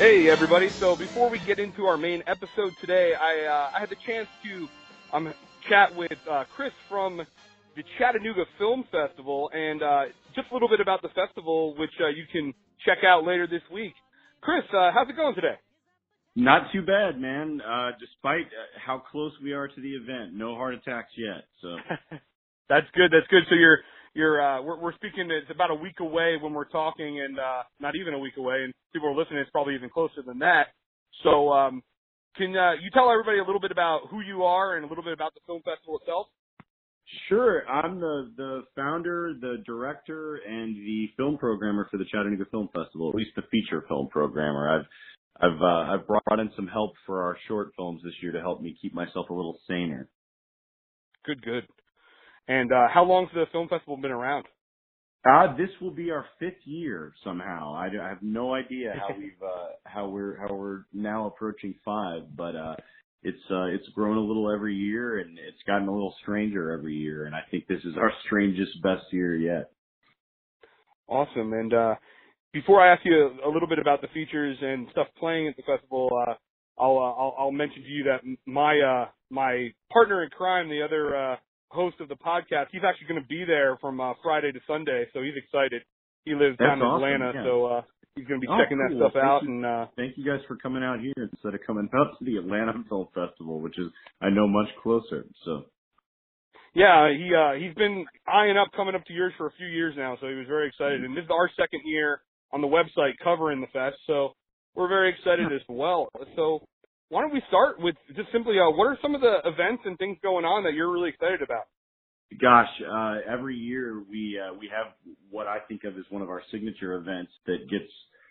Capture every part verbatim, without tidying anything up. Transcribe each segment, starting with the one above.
Hey everybody, so before we get into our main episode today, I uh, I had the chance to um, chat with uh, Chris from the Chattanooga Film Festival, and uh, just a little bit about the festival, which uh, you can check out later this week. Chris, uh, how's it going today? Not too bad, man, uh, despite how close we are to the event. No heart attacks yet, so. That's good, that's good. So you're, you're, uh, we're, we're speaking, it's about a week away when we're talking, and, uh, not even a week away, and people are listening, it's probably even closer than that. So, um, can, uh, you tell everybody a little bit about who you are and a little bit about the film festival itself? Sure. I'm the, the founder, the director, and the film programmer for the Chattanooga Film Festival, at least the feature film programmer. I've, I've, uh, I've brought in some help for our short films this year to help me keep myself a little saner. Good, good. And, uh, how long's the film festival been around? Uh, this will be our fifth year somehow. I, I have no idea how we've, uh, how we're, how we're now approaching five, but, uh, it's, uh, it's grown a little every year and it's gotten a little stranger every year. And I think this is our strangest, best year yet. Awesome. And, uh, before I ask you a little bit about the features and stuff playing at the festival, uh, I'll, uh, I'll, I'll mention to you that my, uh, my partner in crime, the other, uh, host of the podcast, he's actually going to be there from uh, Friday to Sunday, so he's excited. He lives That's down in awesome, Atlanta, yeah. so uh, he's going to be oh, checking cool. that stuff well, out. You, and uh, thank you guys for coming out here instead of coming out to the Atlanta Film Festival, which is, I know, much closer. So, yeah, he uh, he's been eyeing up coming up to yours for a few years now, so he was very excited. And this is our second year on the website covering the fest, so we're very excited as well. So why don't we start with just simply, uh, what are some of the events and things going on that you're really excited about? Gosh, uh, every year we uh, we have what I think of as one of our signature events that gets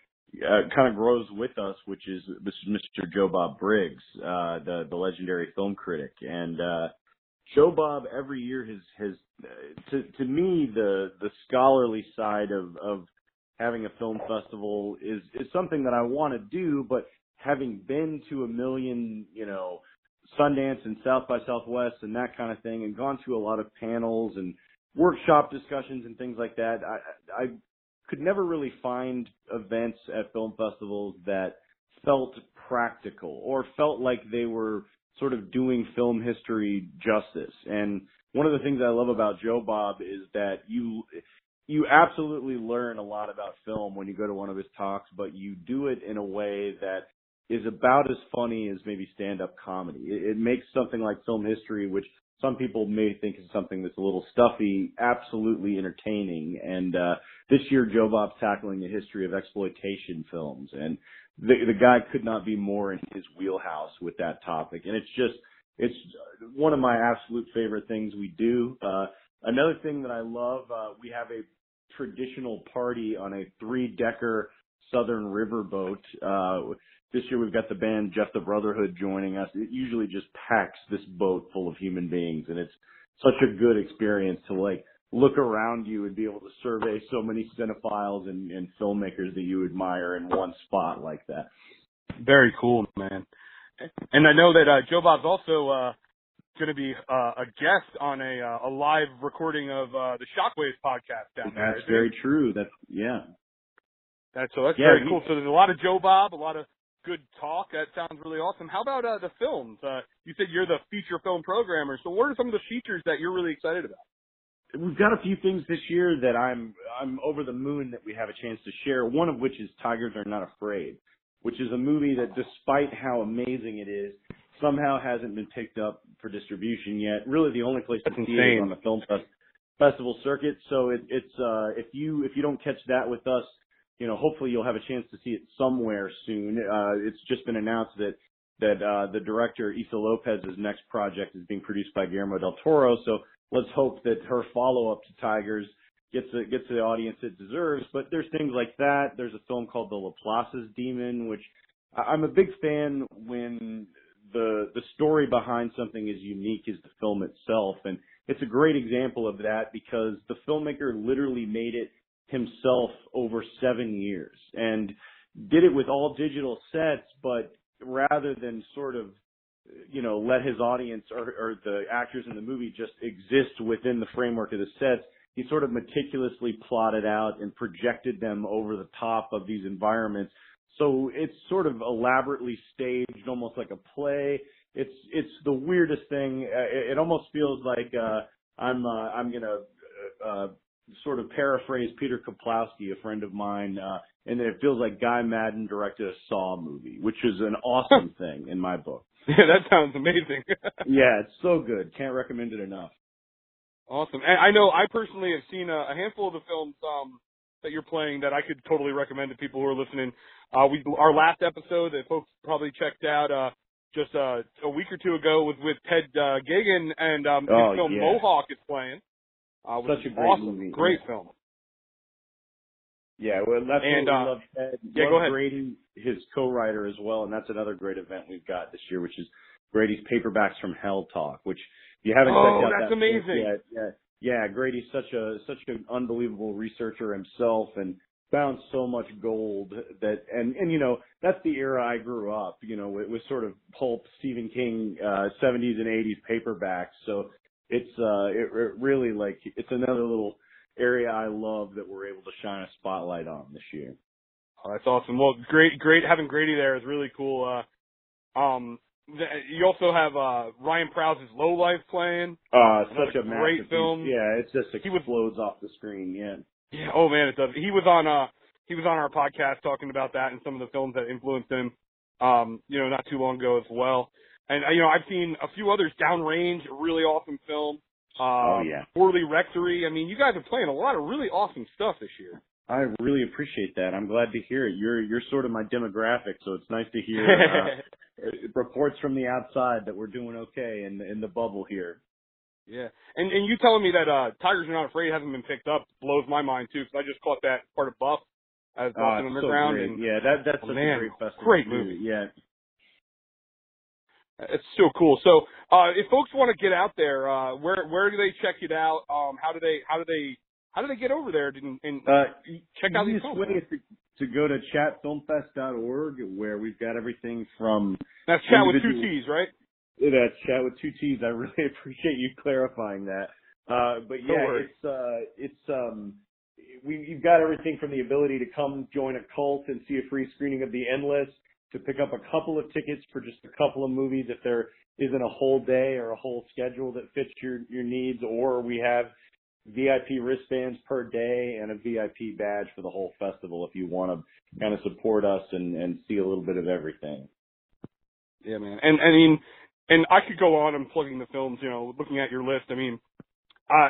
uh, kind of grows with us, which is this is Mister Joe Bob Briggs, uh, the the legendary film critic, and uh, Joe Bob every year has has uh, to to me the the scholarly side of of having a film festival is is something that I want to do, but having been to a million, you know, Sundance and South by Southwest and that kind of thing, and gone to a lot of panels and workshop discussions and things like that, I, I could never really find events at film festivals that felt practical or felt like they were sort of doing film history justice. And one of the things I love about Joe Bob is that you you absolutely learn a lot about film when you go to one of his talks, but you do it in a way that is about as funny as maybe stand-up comedy. It, it makes something like film history, which some people may think is something that's a little stuffy, absolutely entertaining. And uh, this year, Joe Bob's tackling the history of exploitation films, and the, the guy could not be more in his wheelhouse with that topic. And it's just, it's one of my absolute favorite things we do. Uh, another thing that I love, uh, we have a traditional party on a three-decker Southern River boat. Uh, This year we've got the band Jeff the Brotherhood joining us. It usually just packs this boat full of human beings, and it's such a good experience to like look around you and be able to survey so many cinephiles and, and filmmakers that you admire in one spot like that. Very cool, man. And I know that uh, Joe Bob's also uh, going to be uh, a guest on a uh, a live recording of uh, the Shockwaves podcast down there. That's very true. That's yeah. That's so that's yeah, very we, cool. So there's a lot of Joe Bob, a lot of good talk. That sounds really awesome. How about uh, the films? Uh, you said you're the feature film programmer. So what are some of the features that you're really excited about? We've got a few things this year that I'm I'm over the moon that we have a chance to share. One of which is Tigers Are Not Afraid, which is a movie that, despite how amazing it is, somehow hasn't been picked up for distribution yet. Really, the only place That's to see insane. it is on the film fest- festival circuit. So it, it's uh, if you if you don't catch that with us, you know, hopefully you'll have a chance to see it somewhere soon. Uh, it's just been announced that that uh, the director Issa Lopez's next project is being produced by Guillermo del Toro. So let's hope that her follow-up to Tigers gets a, gets the audience it deserves. But there's things like that. There's a film called The Laplace's Demon, which I'm a big fan when the the story behind something is unique as the film itself. And it's a great example of that because the filmmaker literally made it himself over seven years and did it with all digital sets, but rather than sort of, you know, let his audience or, or the actors in the movie just exist within the framework of the sets, he sort of meticulously plotted out and projected them over the top of these environments So it's sort of elaborately staged, almost like a play. It's it's the weirdest thing. Uh, It, it almost feels like uh, I'm uh, I'm gonna uh, uh, sort of paraphrase Peter Kaplowski, a friend of mine, uh, and it feels like Guy Madden directed a Saw movie, which is an awesome thing in my book. Yeah, that sounds amazing. Yeah, it's so good. Can't recommend it enough. Awesome. And I know I personally have seen a, a handful of the films um, that you're playing that I could totally recommend to people who are listening. Uh, we our last episode that folks probably checked out uh, just uh, a week or two ago was with Ted uh, Gagan, and um, his Oh, film yeah. Mohawk is playing. Uh, which Such a is great awesome. movie. Great Yeah. film. Yeah, well, that's And, what we uh, love. Ted. yeah, love go ahead. Grady, his co-writer as well, and that's another great event we've got this year, which is Grady's Paperbacks from Hell Talk. Which if you haven't Oh, checked out that's that amazing. book yet, yeah, yeah, Grady's such a such an unbelievable researcher himself, and found so much gold that, and and you know that's the era I grew up. You know, it was sort of pulp Stephen King uh, seventies and eighties paperbacks. So it's uh, it, it really like it's another little area I love that we're able to shine a spotlight on this year. Oh, that's awesome. Well, great, great having Grady there is really cool. Uh, um, th- you also have uh, Ryan Prowse's Low Life playing. Uh, Another such a great masterpiece. film. Yeah, it just He was- explodes off the screen. Yeah. Yeah. Oh man, it does. He was on uh he was on our podcast talking about that and some of the films that influenced him. Um, you know, not too long ago as well. And uh, you know, I've seen a few others. Downrange, a really awesome film. Um, Oh yeah. Worley Rectory. I mean, you guys are playing a lot of really awesome stuff this year. I really appreciate that. I'm glad to hear it. You're you're sort of my demographic, so it's nice to hear uh, reports from the outside that we're doing okay in in the bubble here. Yeah, and and you telling me that uh Tigers Are Not Afraid hasn't been picked up blows my mind too, because I just caught that part of Buff as Oh, Boston it's so Underground, great. and Yeah, that that's oh, such man, a great festival. great too. movie. Yeah. It's so cool. So, uh, if folks want to get out there, uh, where where do they check it out? Um, how do they how do they how do they get over there and, and Uh, check out these easiest films? way is to, to go to chat film fest dot org, where we've got everything from That's Chat with Two individual- T's, right? That's Chat with Two T's. I really appreciate you clarifying that. Uh, but Don't yeah, worry. it's uh, it's um, we you've got everything from the ability to come join a cult and see a free screening of The Endless, to pick up a couple of tickets for just a couple of movies if there isn't a whole day or a whole schedule that fits your your needs, or we have V I P wristbands per day and a V I P badge for the whole festival if you want to kind of support us and, and see a little bit of everything. Yeah, man. And I mean, and I could go on and plugging the films. You know, looking at your list. I mean, uh,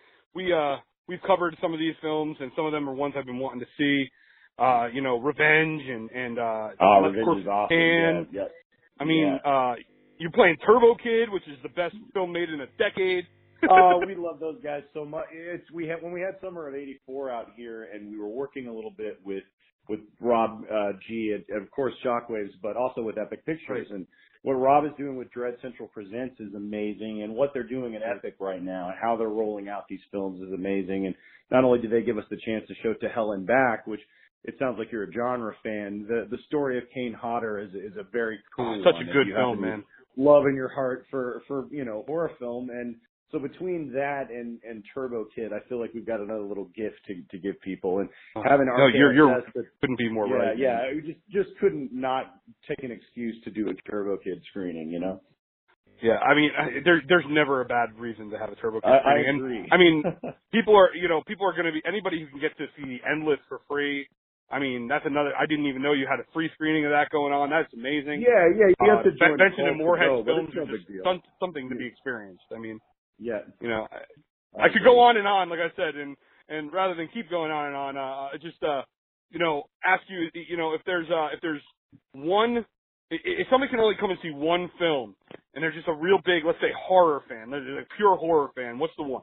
we uh we've covered some of these films, and some of them are ones I've been wanting to see. Uh, you know, Revenge and and uh, Oh, of Revenge course, is awesome. and Yeah, yeah. I mean, Yeah. uh, you're playing Turbo Kid, which is the best film made in a decade. Oh, we love those guys so much. It's we had when we had Summer of eighty-four out here, and we were working a little bit with with Rob uh, G at, of course, Shockwaves, but also with Epic Pictures. Right. And what Rob is doing with Dread Central Presents is amazing, and what they're doing at Epic right now, and how they're rolling out these films is amazing. And not only do they give us the chance to show To Hell and Back, which it sounds like you're a genre fan. The the story of Kane Hodder is is a very cool Oh, such one. a good You film, have to man. love in your heart for for you know horror film. And so between that and and Turbo Kid, I feel like we've got another little gift to to give people. And having no, our you're you're that, couldn't be more yeah right. yeah man. we just just couldn't not take an excuse to do a Turbo Kid screening, you know. Yeah, I mean, I- there, there's never a bad reason to have a Turbo Kid I, I screening. agree. And, I mean, people are, you know, people are going to be, anybody who can get to see Endless for free. I mean, that's another, I didn't even know you had a free screening of that going on. That's amazing. yeah yeah you Uh, have to join Benson Cult and to Moorhead go, but films it's no are just big deal. some, something to be experienced. I mean, Yeah, you know, I, I could go on and on, like I said, and, and rather than keep going on and on, uh, just, uh, you know, ask you, you know, if there's, uh, if there's one, if somebody can only come and see one film, and they're just a real big, let's say, horror fan, they're a pure horror fan, what's the one?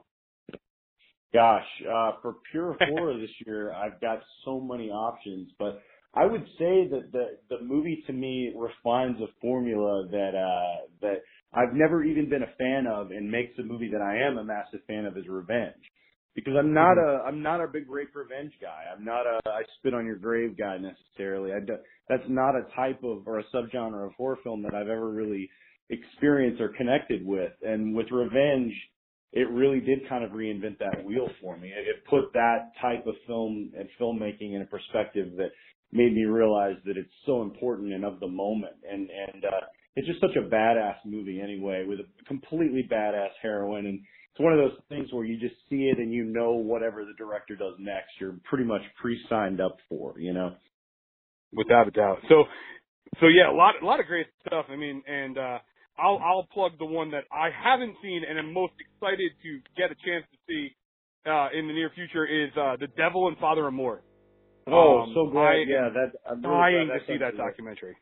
Gosh, uh, for pure horror this year, I've got so many options, but I would say that the the movie to me refines a formula that uh, that I've never even been a fan of, and makes a movie that I am a massive fan of is Revenge. Because I'm not a I'm not a big rape revenge guy. I'm not a I spit on your grave guy necessarily. I do, that's not a type of or a subgenre of horror film that I've ever really experienced or connected with. And with Revenge, it really did kind of reinvent that wheel for me. It, it put that type of film and filmmaking in a perspective that made me realize that it's so important and of the moment. And, and, uh, it's just such a badass movie anyway, with a completely badass heroine. And it's one of those things where you just see it and you know whatever the director does next, you're pretty much pre-signed up for, you know? Without a doubt. So, so yeah, a lot, a lot of great stuff. I mean, and, uh, I'll, I'll plug the one that I haven't seen and am most excited to get a chance to see, uh, in the near future is, uh, The Devil and Father Amor. Oh, um, so glad. I yeah, that, I'm really dying glad to see that documentary.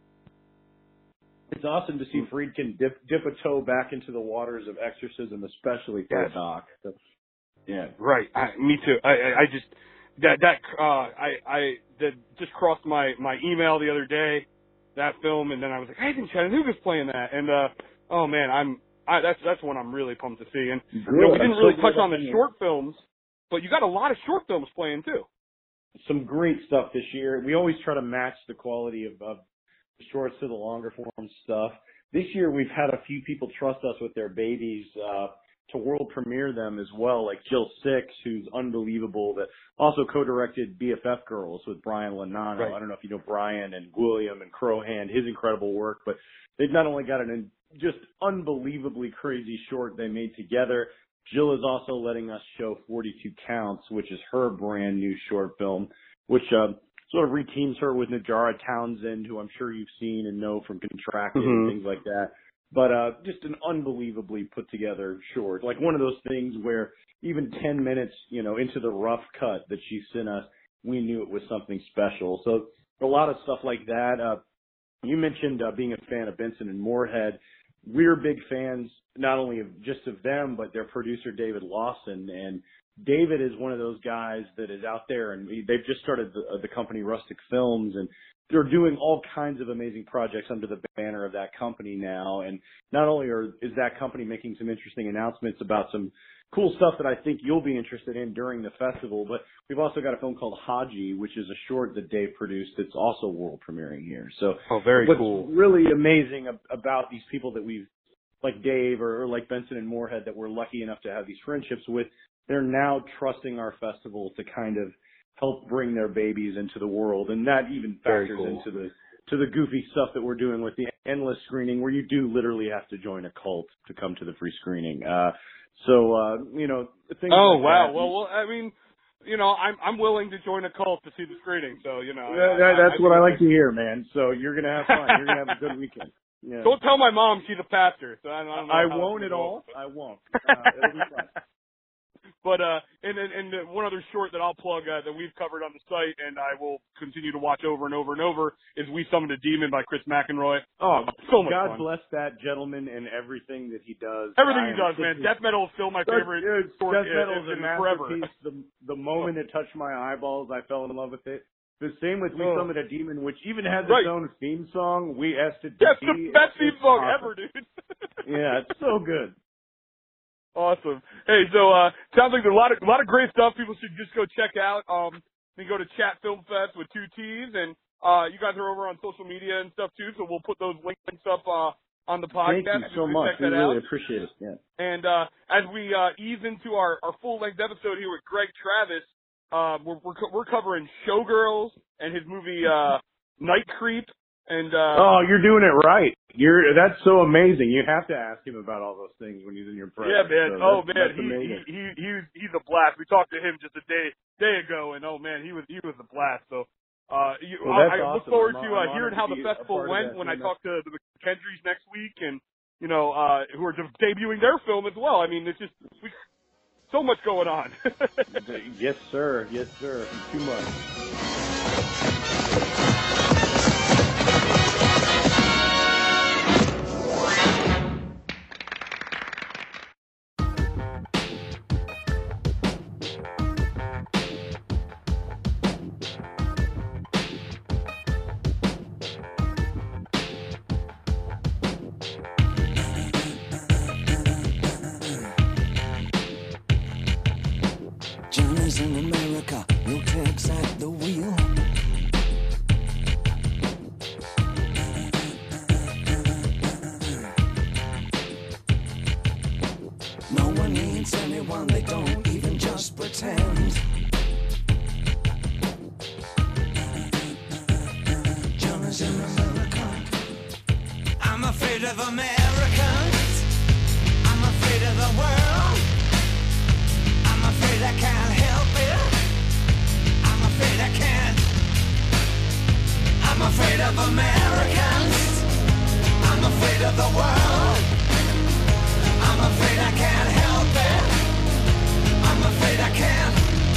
It's awesome to see Friedkin dip, dip a toe back into the waters of exorcism, especially for yes. a doc. So, yeah. Right. I, me too. I, I, I just, that, that, uh, I, I, that just crossed my, my email the other day, that film, and then I was like, hey, Chattanooga's playing that. And, uh, oh man, I'm, I, that's, that's one I'm really pumped to see. And, you know, we didn't really so touch on the short films, but you got a lot of short films playing too. Some great stuff this year. We always try to match the quality of, of the shorts to the longer form stuff. This year we've had a few people trust us with their babies, uh, to world premiere them as well, like Jill Six, who's unbelievable, that also co-directed B F F Girls with Brian Lanano. Right. I don't know if you know Brian and William and Crowhand, his incredible work, but they've not only got an just unbelievably crazy short they made together, Jill is also letting us show forty-two Counts, which is her brand new short film, which uh, sort of reteams her with Najara Townsend, who I'm sure you've seen and know from Contracted mm-hmm. and things like that. But uh, just an unbelievably put together short, like one of those things where even ten minutes, you know, into the rough cut that she sent us, we knew it was something special. So a lot of stuff like that. Uh, you mentioned uh, being a fan of Benson and Moorhead. We're big fans not only of just of them, but their producer David Lawson. And David is one of those guys that is out there, and they've just started the, uh, the company Rustic Films, and they're doing all kinds of amazing projects under the banner of that company now. And not only are, is that company making some interesting announcements about some cool stuff that I think you'll be interested in during the festival, but we've also got a film called Haji, which is a short that Dave produced that's also world premiering here. So oh, very what's cool. really amazing ab- about these people that we've, like Dave or, or like Benson and Moorhead, that we're lucky enough to have these friendships with, they're now trusting our festival to kind of help bring their babies into the world. And that even factors cool. into the to the goofy stuff that we're doing with the endless screening, where you do literally have to join a cult to come to the free screening. Uh, so, uh, you know, things Oh, like wow. that. Well, well, I mean, you know, I'm I'm willing to join a cult to see the screening. So, you know. That, that, that's I, I what I like to hear, man. So you're going to have fun. You're going to have a good weekend. Yeah. Don't tell my mom she's a pastor. So I don't, I don't know I won't at all. I won't. Uh, it'll be fun. But, uh, and, and, and one other short that I'll plug, uh, that we've covered on the site and I will continue to watch over and over and over is We Summoned a Demon by Chris McEnroy. Oh, so much God fun. bless that gentleman and everything that he does. Everything he does, man. Death metal is still my favorite Dude, short Death metal is a forever. masterpiece. The, the moment it touched my eyeballs, I fell in love with it. The same with We oh. Summoned a Demon, which even has its right. own theme song. We asked it to That's be. the best it's, theme song awesome. ever, dude. Yeah, it's so good. Awesome. Hey, so uh sounds like there's a lot of a lot of great stuff people should just go check out. Um you can go to Chat Film Fest with two T's, and uh you guys are over on social media and stuff too, so we'll put those links up uh on the podcast. Thank you so much. We really out. appreciate it. Yeah. And uh as we uh ease into our, our full length episode here with Greg Travis, uh we're we're, co- we're covering Showgirls and his movie uh Night Creep. And uh oh, you're doing it right. You're that's so amazing. You have to ask him about all those things when he's in your presence. Yeah, man. So oh that's, man, that's he, amazing. he he he's he's a blast. We talked to him just a day day ago, and oh man, he was he was a blast. So uh, you, well, I, I awesome. look forward I'm, to uh, I'm hearing how the festival went when I talk to the McKendries next week, and you know uh who are debuting their film as well. I mean, it's just we, so much going on. Yes, sir. Yes, sir. Too much. In America, no tags at the wheel. of Americans. I'm afraid of the world. I'm afraid I can't help it. I'm afraid I can't. I'm afraid of Americans. I'm afraid of the world. I'm afraid I can't help it. I'm afraid I can't.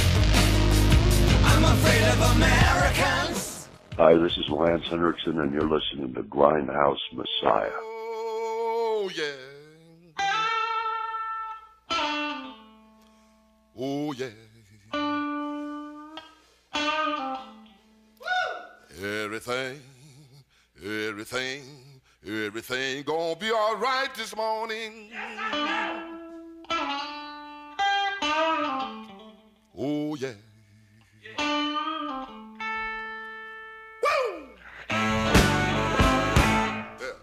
I'm afraid of Americans. Hi, this is Lance Henriksen, and you're listening to Grindhouse Messiah. Oh, yeah. Oh, yeah. Everything, everything, everything gonna be all right this morning. Oh, yeah. Woo! Yeah.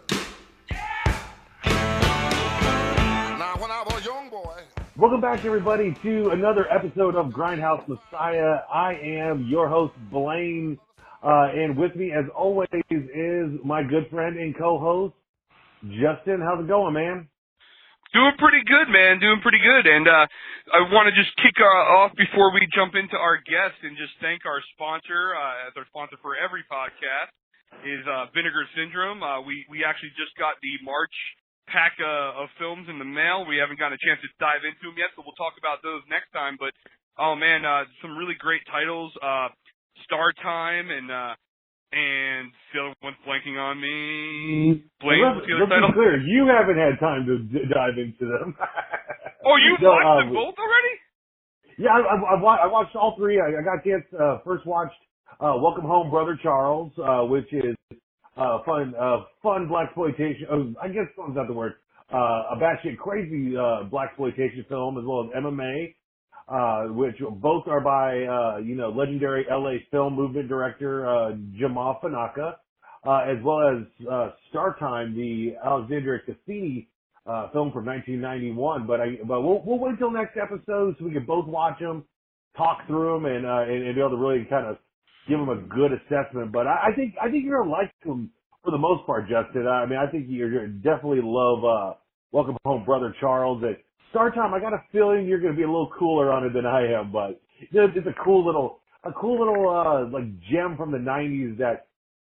Now, when I was a young boy. Welcome back, everybody, to another episode of Grindhouse Messiah. I am your host, Blaine. Uh, and with me, as always, is my good friend and co-host, Justin. How's it going, man? Doing pretty good, man. Doing pretty good. And uh, I want to just kick uh, off before we jump into our guest and just thank our sponsor, uh, as our sponsor for every podcast, is uh, Vinegar Syndrome. Uh, we, we actually just got the March pack uh, of films in the mail. We haven't gotten a chance to dive into them yet, so we'll talk about those next time. But, oh, man, uh, some really great titles. Uh, Star Time and uh, and the other one's blanking on me. Blaine, let's, what's the other let's title? be clear, you haven't had time to d- dive into them. Oh, you've no, watched uh, them both already? Yeah, I, I, I, wa- I watched all three. I, I got a chance. Uh, first watched uh, Welcome Home, Brother Charles, uh, which is uh, fun, uh, fun blaxploitation. Oh, I guess fun's not the word. Uh, a batshit crazy uh, blaxploitation film, as well as M M A. Uh, which both are by, uh, you know, legendary L A film movement director, uh, Jamal Fanaka, uh, as well as, uh, Star Time, the Alexandria Cassini, uh, film from nineteen ninety-one. But I, but we'll, we'll wait till next episode so we can both watch them, talk through them, and, uh, and, and be able to really kind of give them a good assessment. But I, I think, I think you're gonna like them for the most part, Justin. I mean, I think you're, you're definitely love, uh, Welcome Home, Brother Charles. And, Star Time, I got a feeling you're going to be a little cooler on it than I am, but it's a cool little, a cool little, uh, like gem from the nineties that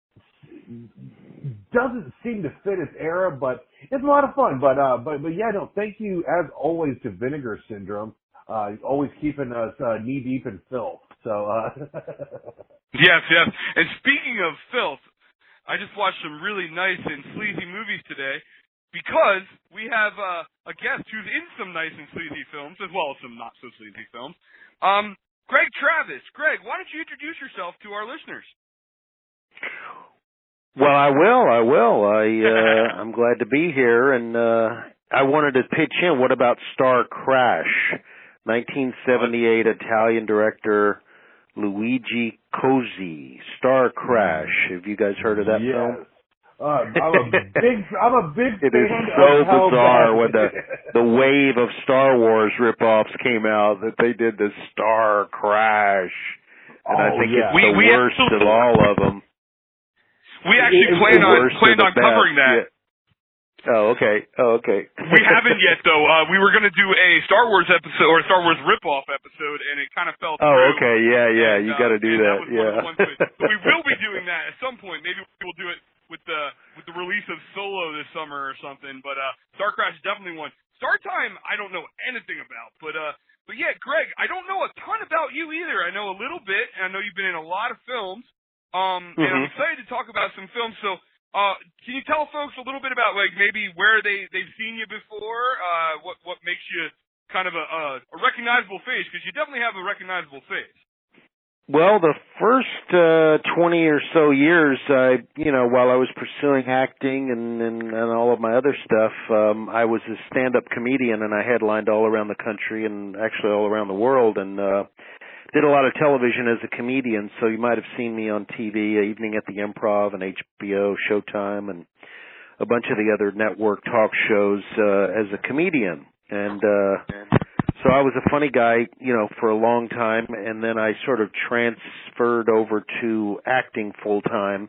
doesn't seem to fit its era, but it's a lot of fun. But, uh, but, but yeah, no, thank you as always to Vinegar Syndrome, uh, always keeping us, uh, knee deep in filth. So, uh, Yes, yes. And speaking of filth, I just watched some really nice and sleazy movies today. Because we have uh, a guest who's in some nice and sleazy films, as well as some not so sleazy films. Um, Greg Travis. Greg, why don't you introduce yourself to our listeners? Well, I will. I will. I uh, I'm glad to be here, and uh, I wanted to pitch in. What about Star Crash? nineteen seventy-eight Italian director Luigi Cozzi. Star Crash. Have you guys heard of that yes. film? Uh, I'm a big, I'm a big It fan is of so how bizarre bad- when the the wave of Star Wars ripoffs came out that they did the Star Crash, and Oh, I think yeah. it's We- the we worst actually- of all of them. We actually It- it- planned The on worst of planned the on covering best. that. Yeah. Oh, okay. Oh, okay. We haven't yet, though. Uh, we were going to do a Star Wars episode or a Star Wars ripoff episode, and it kind of fell through. Oh, okay. Yeah, yeah. And, You uh, got to do and that. that was Yeah. one of the ones that- so we will be doing that at some point. Maybe we'll do it with the with the release of Solo this summer or something. But uh, Star Crash is definitely one. Star Time, I don't know anything about, but uh, but yeah, Greg, I don't know a ton about you either. I know a little bit, and I know you've been in a lot of films. Um, mm-hmm. And I'm excited to talk about some films. So. Uh, can you tell folks a little bit about, like, maybe where they, they've seen you before, uh, what, what makes you kind of a, a, a recognizable face? Because you definitely have a recognizable face. Well, the first uh, twenty or so years, I, you know, while I was pursuing acting and, and, and all of my other stuff, um, I was a stand-up comedian, and I headlined all around the country and actually all around the world, and uh, did a lot of television as a comedian. So you might have seen me on T V, Evening at the Improv and H B O, Showtime, and a bunch of the other network talk shows uh, as a comedian. And uh, so I was a funny guy, you know, for a long time, and then I sort of transferred over to acting full time.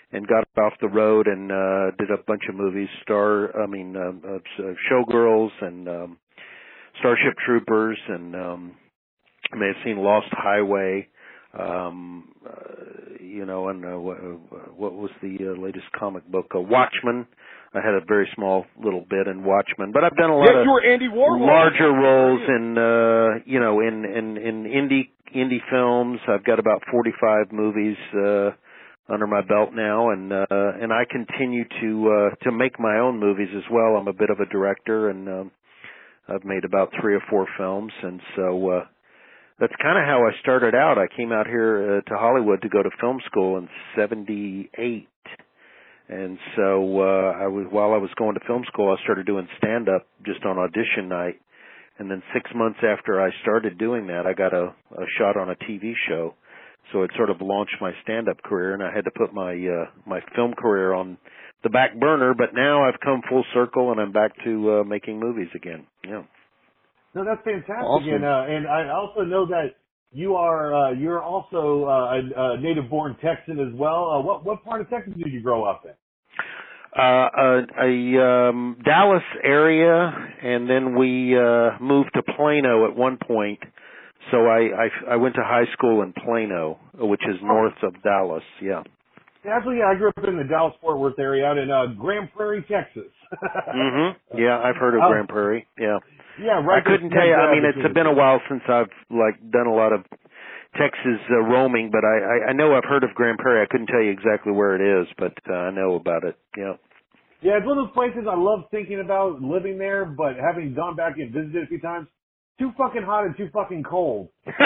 and got off the road and uh, did a bunch of movies. Star, I mean, uh, uh, Showgirls and um, Starship Troopers, and um, you may have seen Lost Highway. Um, uh, you know, and uh, what, what was the uh, latest comic book? Uh, Watchmen. I had a very small little bit in Watchmen, but I've done a lot yes, of you were Andy Warhol. larger roles in, uh, you know, in, in, in indie, indie films. I've got about forty-five movies, uh, under my belt now, and, uh, and I continue to, uh, to make my own movies as well. I'm a bit of a director, and, um, I've made about three or four films, and so, uh, that's kind of how I started out. I came out here uh, to Hollywood to go to film school in seventy-eight. And so uh, I was, while I was going to film school, I started doing stand-up just on audition night. And then six months after I started doing that, I got a, a shot on a T V show. So it sort of launched my stand-up career, and I had to put my uh, my film career on the back burner. But now I've come full circle, and I'm back to uh, making movies again. Yeah. No, that's fantastic. Awesome. And, uh, and I also know that you are uh, you're also uh, a, a native-born Texan as well. Uh, what what part of Texas did you grow up in? Uh, a, a um, Dallas area, and then we uh, moved to Plano at one point. So I, I I went to high school in Plano, which is north of Dallas. Yeah. Actually, yeah, I grew up in the Dallas-Fort Worth area, out in uh, Grand Prairie, Texas. mm-hmm. Yeah, I've heard of oh. Grand Prairie. Yeah. Yeah, right. I couldn't tell you. I mean, it's been a while since I've like done a lot of Texas uh, roaming, but I, I I know I've heard of Grand Prairie. I couldn't tell you exactly where it is, but uh, I know about it. Yeah. Yeah, it's one of those places I love thinking about living there, but having gone back and visited a few times, too fucking hot and too fucking cold. I,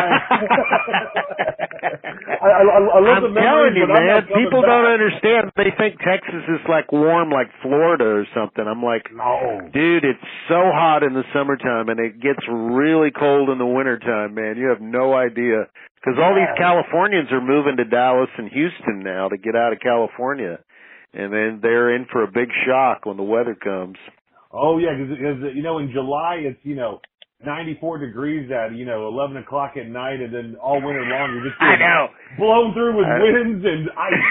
I, I, I love I'm the telling memories, you, but I'm man, not coming people back. don't understand. They think Texas is like warm, like Florida or something. I'm like, no, dude, it's so hot in the summertime, and it gets really cold in the wintertime, man. You have no idea. Because all yeah. these Californians are moving to Dallas and Houston now to get out of California. And then they're in for a big shock when the weather comes. Oh, yeah, because, you know, in July, it's, you know, ninety-four degrees at, you know, eleven o'clock at night, and then all winter long you're just I know. blown through with I, winds and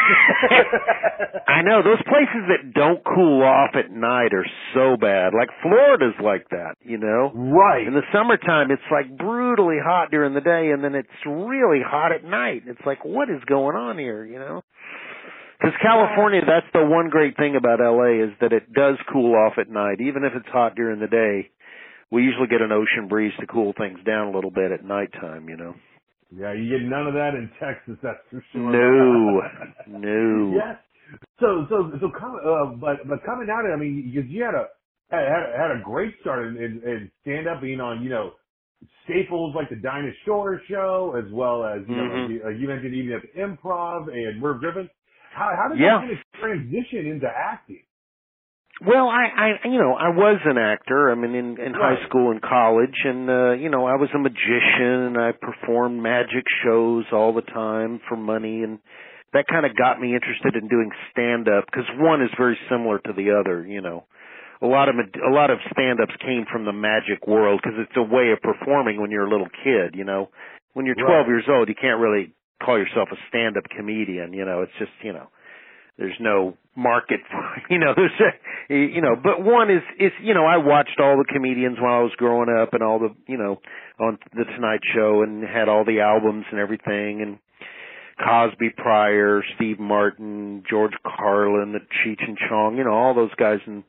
ice. I know. Those places that don't cool off at night are so bad. Like Florida's like that, you know? Right. In the summertime, it's like brutally hot during the day, and then it's really hot at night. It's like, what is going on here, you know? Because California, that's the one great thing about L A is that it does cool off at night. Even if it's hot during the day, we usually get an ocean breeze to cool things down a little bit at nighttime, you know. Yeah, you get none of that in Texas, that's for sure. No, no. Yes. So, so, so, come, uh, but, but coming out of it, I mean, because you had a, had, had a great start in, in, in stand-up, being on, you know, staples like the Dinah Shore show, as well as, you mm-hmm. know, like the, uh, you mentioned even at the Improv and Merv Griffin. How, how did yeah. that kind of transition into acting? Well, I, I, you know, I was an actor. I mean, in, in right. high school and college, and uh, you know, I was a magician, and I performed magic shows all the time for money, and that kind of got me interested in doing stand-up because one is very similar to the other. You know, a lot of a lot of stand-ups came from the magic world because it's a way of performing when you're a little kid. You know, when you're twelve right. years old, you can't really call yourself a stand-up comedian, you know, it's just, you know, there's no market for, you know, there's a, you know, but one is, is, you know, I watched all the comedians while I was growing up and all the, you know, on the Tonight Show and had all the albums and everything and Cosby Pryor, Steve Martin, George Carlin, the Cheech and Chong, you know, all those guys. And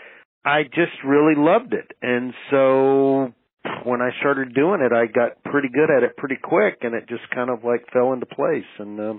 I just really loved it. And so when I started doing it, I got pretty good at it pretty quick, and it just kind of like fell into place. And um,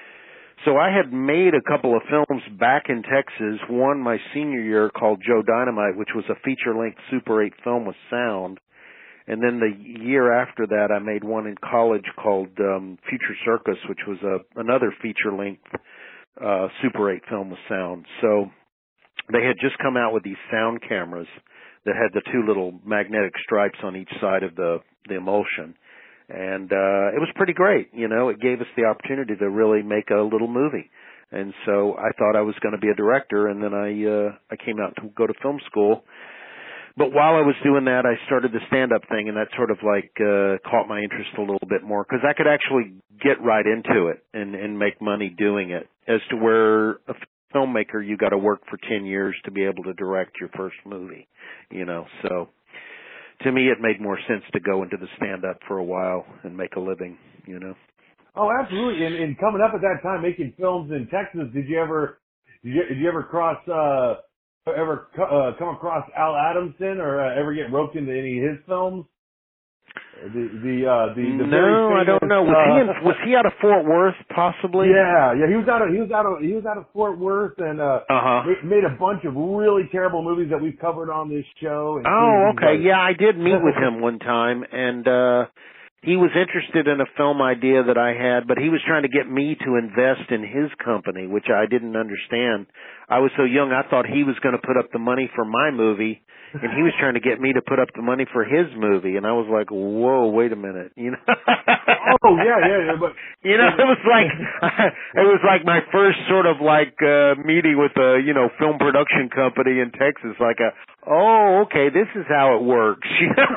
so I had made a couple of films back in Texas, one my senior year called Joe Dynamite, which was a feature-length Super eight film with sound. And then the year after that, I made one in college called um, Future Circus, which was a, another feature-length uh, Super eight film with sound. So they had just come out with these sound cameras that had the two little magnetic stripes on each side of the, the emulsion. And uh, it was pretty great. You know, it gave us the opportunity to really make a little movie. And so I thought I was going to be a director, and then I uh, I came out to go to film school. But while I was doing that, I started the stand-up thing, and that sort of like uh, caught my interest a little bit more because I could actually get right into it and, and make money doing it. as to where a filmmaker, you got to work for ten years to be able to direct your first movie, you know. So to me, it made more sense to go into the stand-up for a while and make a living, you know. Oh, absolutely. And, and coming up at that time, making films in Texas, did you ever, did you, did you ever cross, uh, ever uh, come across Al Adamson or uh, ever get roped into any of his films? The the uh, the, the no, very famous, I don't know. Was uh, he in, was he out of Fort Worth, possibly? Yeah, yeah. He was out of he was out of he was out of Fort Worth and uh, uh-huh. made, made a bunch of really terrible movies that we've covered on this show. Oh, okay. Like, yeah, I did meet with him one time, and uh he was interested in a film idea that I had, but he was trying to get me to invest in his company, which I didn't understand. I was so young, I thought he was going to put up the money for my movie, and he was trying to get me to put up the money for his movie, and I was like, whoa, wait a minute, you know? Oh, yeah, yeah, yeah, but... You know, it was like, it was like my first sort of like, uh, meeting with a, you know, film production company in Texas, like a, oh, okay, this is how it works, you know?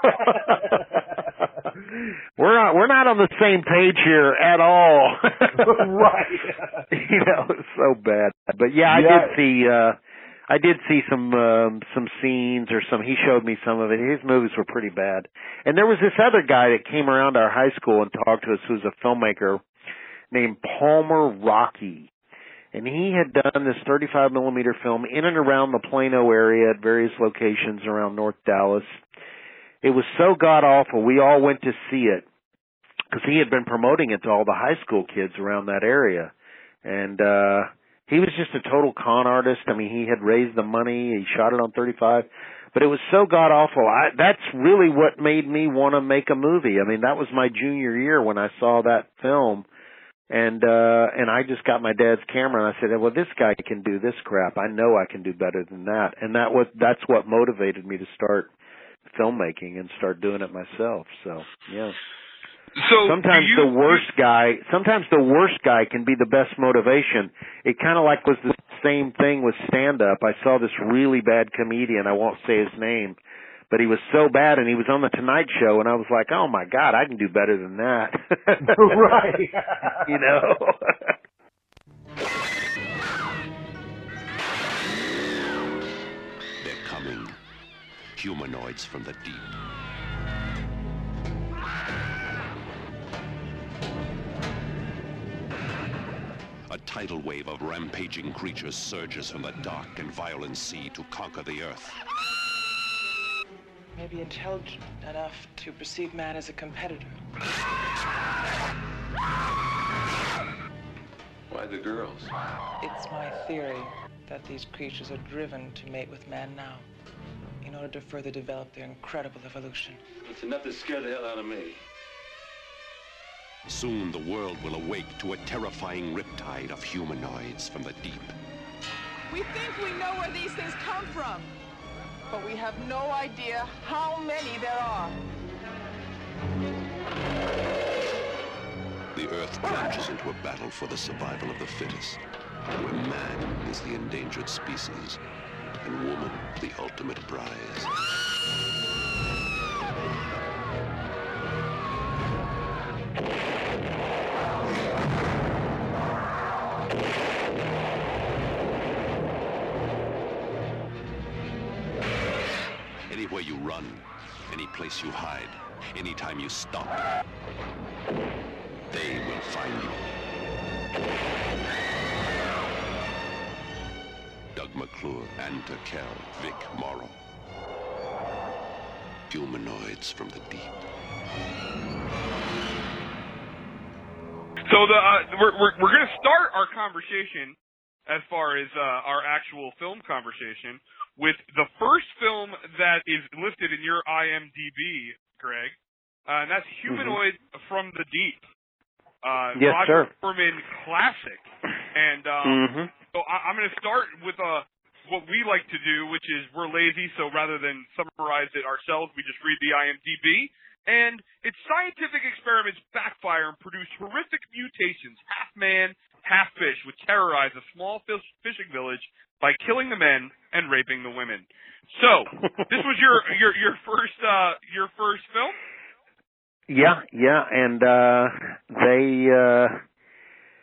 We're not, we're not on the same page here at all. Right. You know, it's so bad. But yeah, I yeah. did see, uh, I did see some, um, some scenes or some, he showed me some of it. His movies were pretty bad. And there was this other guy that came around our high school and talked to us who's a filmmaker named Palmer Rocky. And he had done this thirty-five millimeter film in and around the Plano area at various locations around North Dallas. It was so god-awful, we all went to see it because he had been promoting it to all the high school kids around that area. And uh he was just a total con artist. I mean, he had raised the money. He shot it on thirty-five. But it was so god-awful. I, that's really what made me want to make a movie. I mean, that was my junior year when I saw that film. And uh and I just got my dad's camera and I said, well, this guy can do this crap. I know I can do better than that. And that was that's what motivated me to start filmmaking and start doing it myself. So, yeah. So sometimes you, the worst guy, sometimes the worst guy can be the best motivation. It kind of like was the same thing with stand-up. I saw this really bad comedian. I won't say his name, but he was so bad, and he was on the Tonight Show, and I was like, oh my God, I can do better than that. Right. You know. They're coming. Humanoids from the deep. A tidal wave of rampaging creatures surges from the dark and violent sea to conquer the earth. Maybe intelligent enough to perceive man as a competitor. Why the girls? It's my theory that these creatures are driven to mate with man now in order to further develop their incredible evolution. It's enough to scare the hell out of me. Soon the world will awake to a terrifying riptide of humanoids from the deep. We think we know where these things come from, but we have no idea how many there are. The Earth plunges into a battle for the survival of the fittest, where man is the endangered species and woman the ultimate prize. Anywhere you run, any place you hide, anytime you stop, they will find you. Doug McClure, Anta Kell, Vic Morrow. Humanoids from the deep. So the uh, we're we're, we're going to start our conversation as far as uh, our actual film conversation with the first film that is listed in your I M D B, Greg, uh, and that's Humanoid mm-hmm. from the Deep. Uh, yes, Roger sir. Corman classic. And um, mm-hmm. so I, I'm going to start with uh, what we like to do, which is we're lazy, so rather than summarize it ourselves, we just read the I M D B. And its scientific experiments backfire and produce horrific mutations, half man, half fish, which terrorize a small fish fishing village by killing the men and raping the women. So, this was your your your first uh, your first film? Yeah, yeah, and uh, they uh,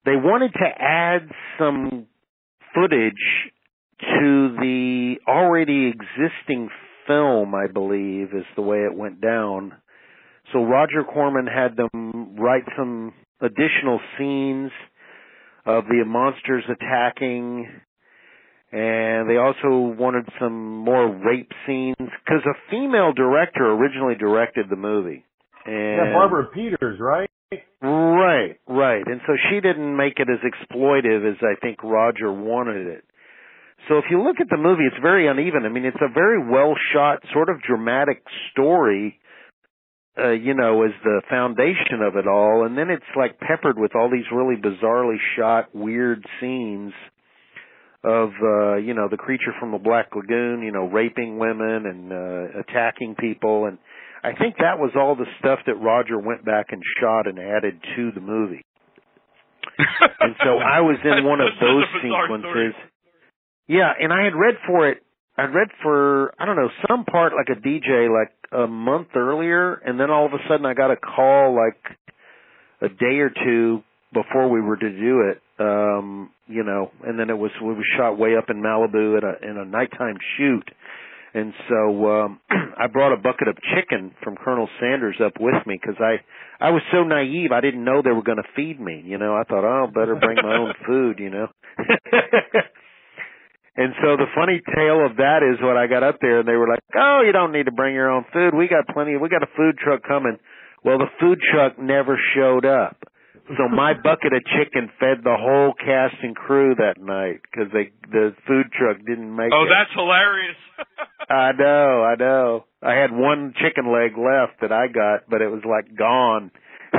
they wanted to add some footage to the already existing film, I believe, is the way it went down. So Roger Corman had them write some additional scenes of the monsters attacking, and they also wanted some more rape scenes, because a female director originally directed the movie. And yeah, Barbara Peters, right? Right, right. And so she didn't make it as exploitive as I think Roger wanted it. So if you look at the movie, it's very uneven. I mean, it's a very well-shot, sort of dramatic story, uh, you know, as the foundation of it all. And then it's like peppered with all these really bizarrely shot, weird scenes of, uh, you know, the creature from the Black Lagoon, you know, raping women and uh, attacking people. And I think that was all the stuff that Roger went back and shot and added to the movie. And so I was in one of those sequences. Story. Yeah, and I had read for it, I'd read for, I don't know, some part like a D J like a month earlier, and then all of a sudden I got a call like a day or two before we were to do it, um, you know, and then it was, we were shot way up in Malibu at a, in a nighttime shoot. And so um, I brought a bucket of chicken from Colonel Sanders up with me because I, I was so naive, I didn't know they were going to feed me. You know, I thought, oh, better bring my own food, you know. And so the funny tale of that is when I got up there and they were like, oh, you don't need to bring your own food. We got plenty. We got a food truck coming. Well, the food truck never showed up. So my bucket of chicken fed the whole cast and crew that night because they the food truck didn't make oh, it. Oh, that's hilarious. I know, I know. I had one chicken leg left that I got, but it was like gone.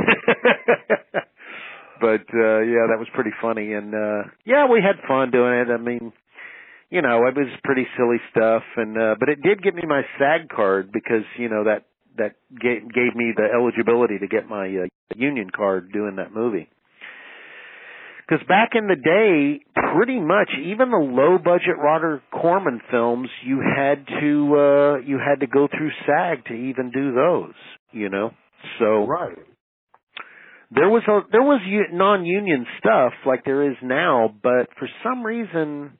But, uh, yeah, that was pretty funny. And, uh, yeah, we had fun doing it. I mean, you know, it was pretty silly stuff, and uh, but it did give me my SAG card because, you know, that that gave, gave me the eligibility to get my uh, union card doing that movie. Because back in the day, pretty much, even the low-budget Roger Corman films, you had to uh, you had to go through SAG to even do those, you know. So right. There was a there was non-union stuff like there is now, but for some reason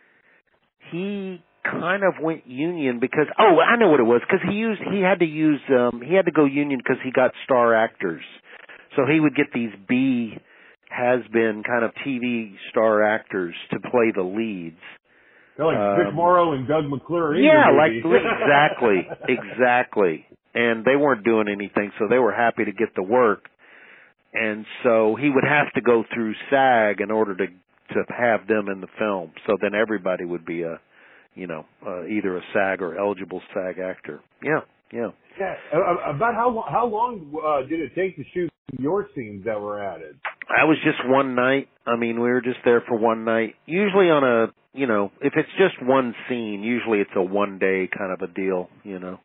he kind of went union because oh I know what it was because he used he had to use um he had to go union because he got star actors, so he would get these B has been kind of T V star actors to play the leads. They're like um, Vic Morrow and Doug McClure. Yeah, like exactly, exactly. And they weren't doing anything, so they were happy to get the work. And so he would have to go through SAG in order to to have them in the film. So then everybody would be a, you know, uh, either a SAG or eligible SAG actor. Yeah, yeah. Yeah. About how how long uh, did it take to shoot your scenes that were added? I was just one night. I mean, we were just there for one night. Usually on a, you know, if it's just one scene, usually it's a one day kind of a deal, you know.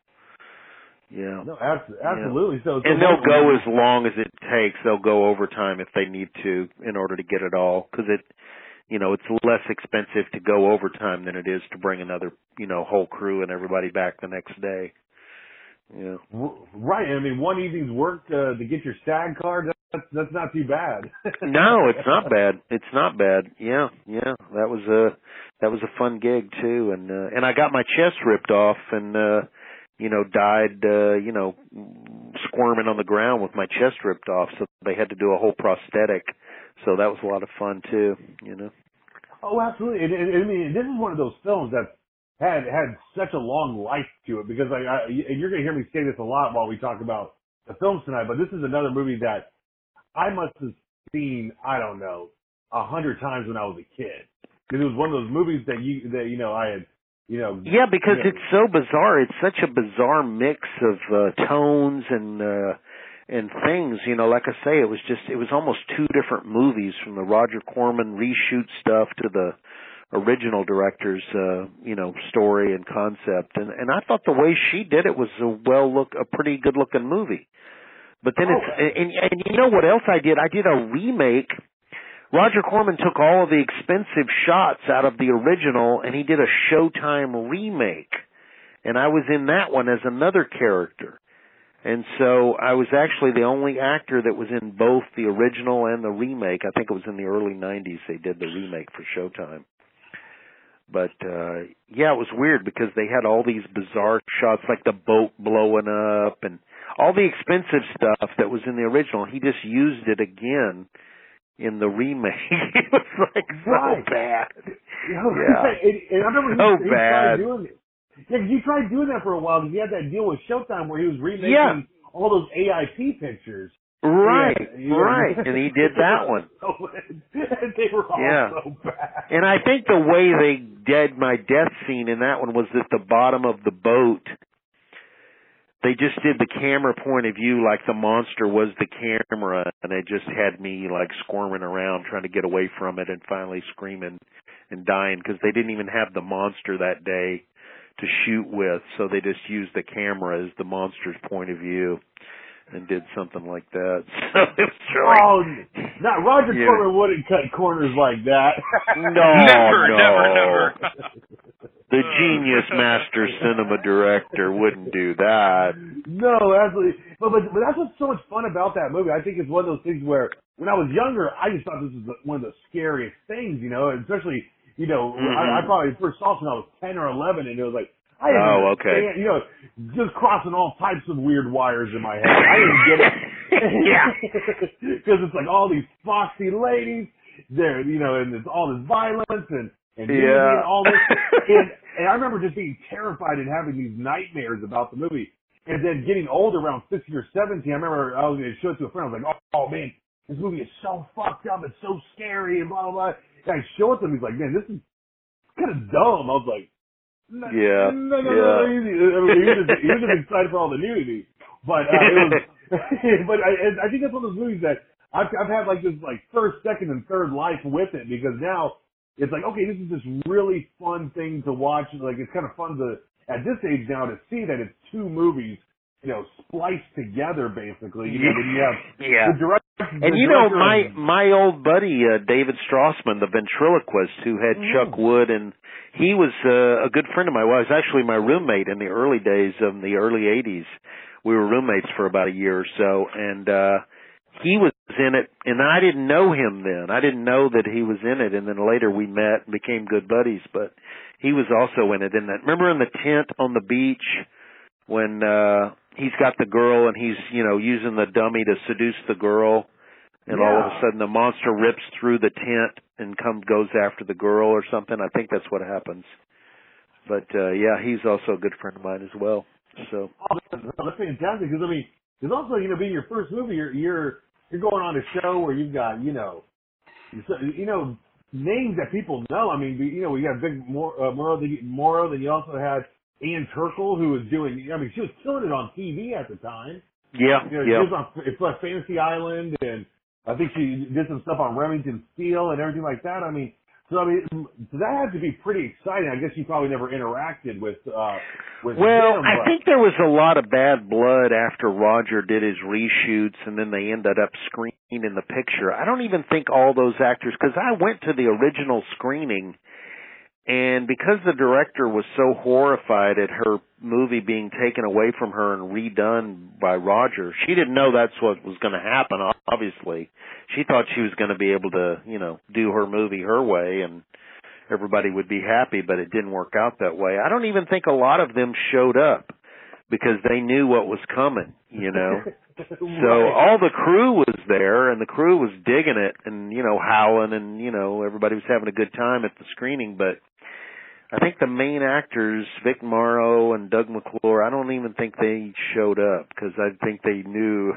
Yeah. No, absolutely. Yeah. So, so and they'll go as long as it takes. They'll go overtime if they need to in order to get it all, because it, you know, it's less expensive to go overtime than it is to bring another, you know, whole crew and everybody back the next day. Yeah. Right. I mean, one evening's work uh, to get your SAG card. That's that's not too bad. No, it's not bad. It's not bad. Yeah, yeah. That was a that was a fun gig too, and uh, and I got my chest ripped off and. uh you know, died, uh, you know, squirming on the ground with my chest ripped off. So they had to do a whole prosthetic. So that was a lot of fun too, you know. Oh, absolutely. And, and, I mean, this is one of those films that had had such a long life to it because I, I and you're going to hear me say this a lot while we talk about the films tonight, but this is another movie that I must have seen, I don't know, a hundred times when I was a kid. Because it was one of those movies that you, that, you know, I had, You know, yeah, because you know, it's so bizarre. It's such a bizarre mix of uh, tones and uh, and things. You know, like I say, it was just it was almost two different movies from the Roger Corman reshoot stuff to the original director's uh, you know story and concept. And and I thought the way she did it was a well look a pretty good looking movie. But then oh, it's and, and you know what else I did? I did a remake. Roger Corman took all of the expensive shots out of the original, and he did a Showtime remake. And I was in that one as another character. And so I was actually the only actor that was in both the original and the remake. I think it was in the early nineties they did the remake for Showtime. But, uh, yeah, it was weird because they had all these bizarre shots like the boat blowing up and all the expensive stuff that was in the original. He just used it again in the remake. It was like so right. bad. You know, yeah. and, and I remember he, so he bad. tried doing it. Yeah, because he tried doing that for a while because he had that deal with Showtime where he was remaking yeah. all those A I P pictures. Right, yeah, yeah. right. And he did that one. And they were all yeah. so bad. And I think the way they did my death scene in that one was at the bottom of the boat. They just did the camera point of view like the monster was the camera, and it just had me like squirming around trying to get away from it and finally screaming and dying because they didn't even have the monster that day to shoot with, so they just used the camera as the monster's point of view and did something like that. So it was really, oh, not Roger yeah. Corman wouldn't cut corners like that. No, never, no. never, never. The genius master cinema director wouldn't do that. No, absolutely. But, but but that's what's so much fun about that movie. I think it's one of those things where when I was younger, I just thought this was one of the scariest things, you know, especially, you know, Mm-hmm. I, I probably first saw it when I was ten or eleven, and it was like, I didn't Oh, okay. understand, you know, just crossing all types of weird wires in my head. I didn't get it. Yeah. Because it's like all these foxy ladies, there, you know, and there's all this violence and, and nudity Yeah. and all this. and, and I remember just being terrified and having these nightmares about the movie. And then getting old, around sixteen or seventeen, I remember I was going to show it to a friend. I was like, oh, oh man, this movie is so fucked up. It's so scary and blah, blah, blah. And I show it to him. He's like, man, this is kind of dumb. I was like, no, Yeah. no, no, yeah. no, easy. I mean, he, was just, he was just excited for all the nudity. But, uh, it was, but I, I think that's one of those movies that I've, I've had like this like first, second, and third life with it because now it's like, okay, this is this really fun thing to watch. Like, it's kind of fun to, at this age now, to see that it's two movies, you know, spliced together basically. You know, that you have yeah. the director. And you know, my my old buddy uh, David Strassman, the ventriloquist, who had Mm. Chuck Wood, and he was uh, a good friend of mine. Well, he was actually my roommate in the early days of the early eighties. We were roommates for about a year or so, and uh, he was in it, and I didn't know him then. I didn't know that he was in it, and then later we met and became good buddies. But he was also in it. In that, remember in the tent on the beach when uh, he's got the girl and he's, you know, using the dummy to seduce the girl, and yeah. all of a sudden the monster rips through the tent and come goes after the girl or something. I think that's what happens. But uh, yeah, he's also a good friend of mine as well. So oh, that's, that's fantastic because I mean, because also you know, being your first movie, you're you're you're going on a show where you've got you know, you know names that people know. I mean, you know, we got Vic Morrow, uh, Morrow, Morrow. Then you also had Ann Turkle, who was doing. I mean, she was killing it on T V at the time. Yeah, you know, yeah. She was on it's like Fantasy Island, and I think she did some stuff on Remington Steele and everything like that. I mean, so I mean, so that had to be pretty exciting. I guess you probably never interacted with uh with Well, him, I but. think there was a lot of bad blood after Roger did his reshoots, and then they ended up screening the picture. I don't even think all those actors, because I went to the original screening, and because the director was so horrified at her movie being taken away from her and redone by Roger, she didn't know that's what was going to happen, obviously. She thought she was going to be able to, you know, do her movie her way and everybody would be happy, but it didn't work out that way. I don't even think a lot of them showed up because they knew what was coming, you know. So Right. all the crew was there, and the crew was digging it and, you know, howling, and, you know, everybody was having a good time at the screening. But I think the main actors, Vic Morrow and Doug McClure, I don't even think they showed up because I think they knew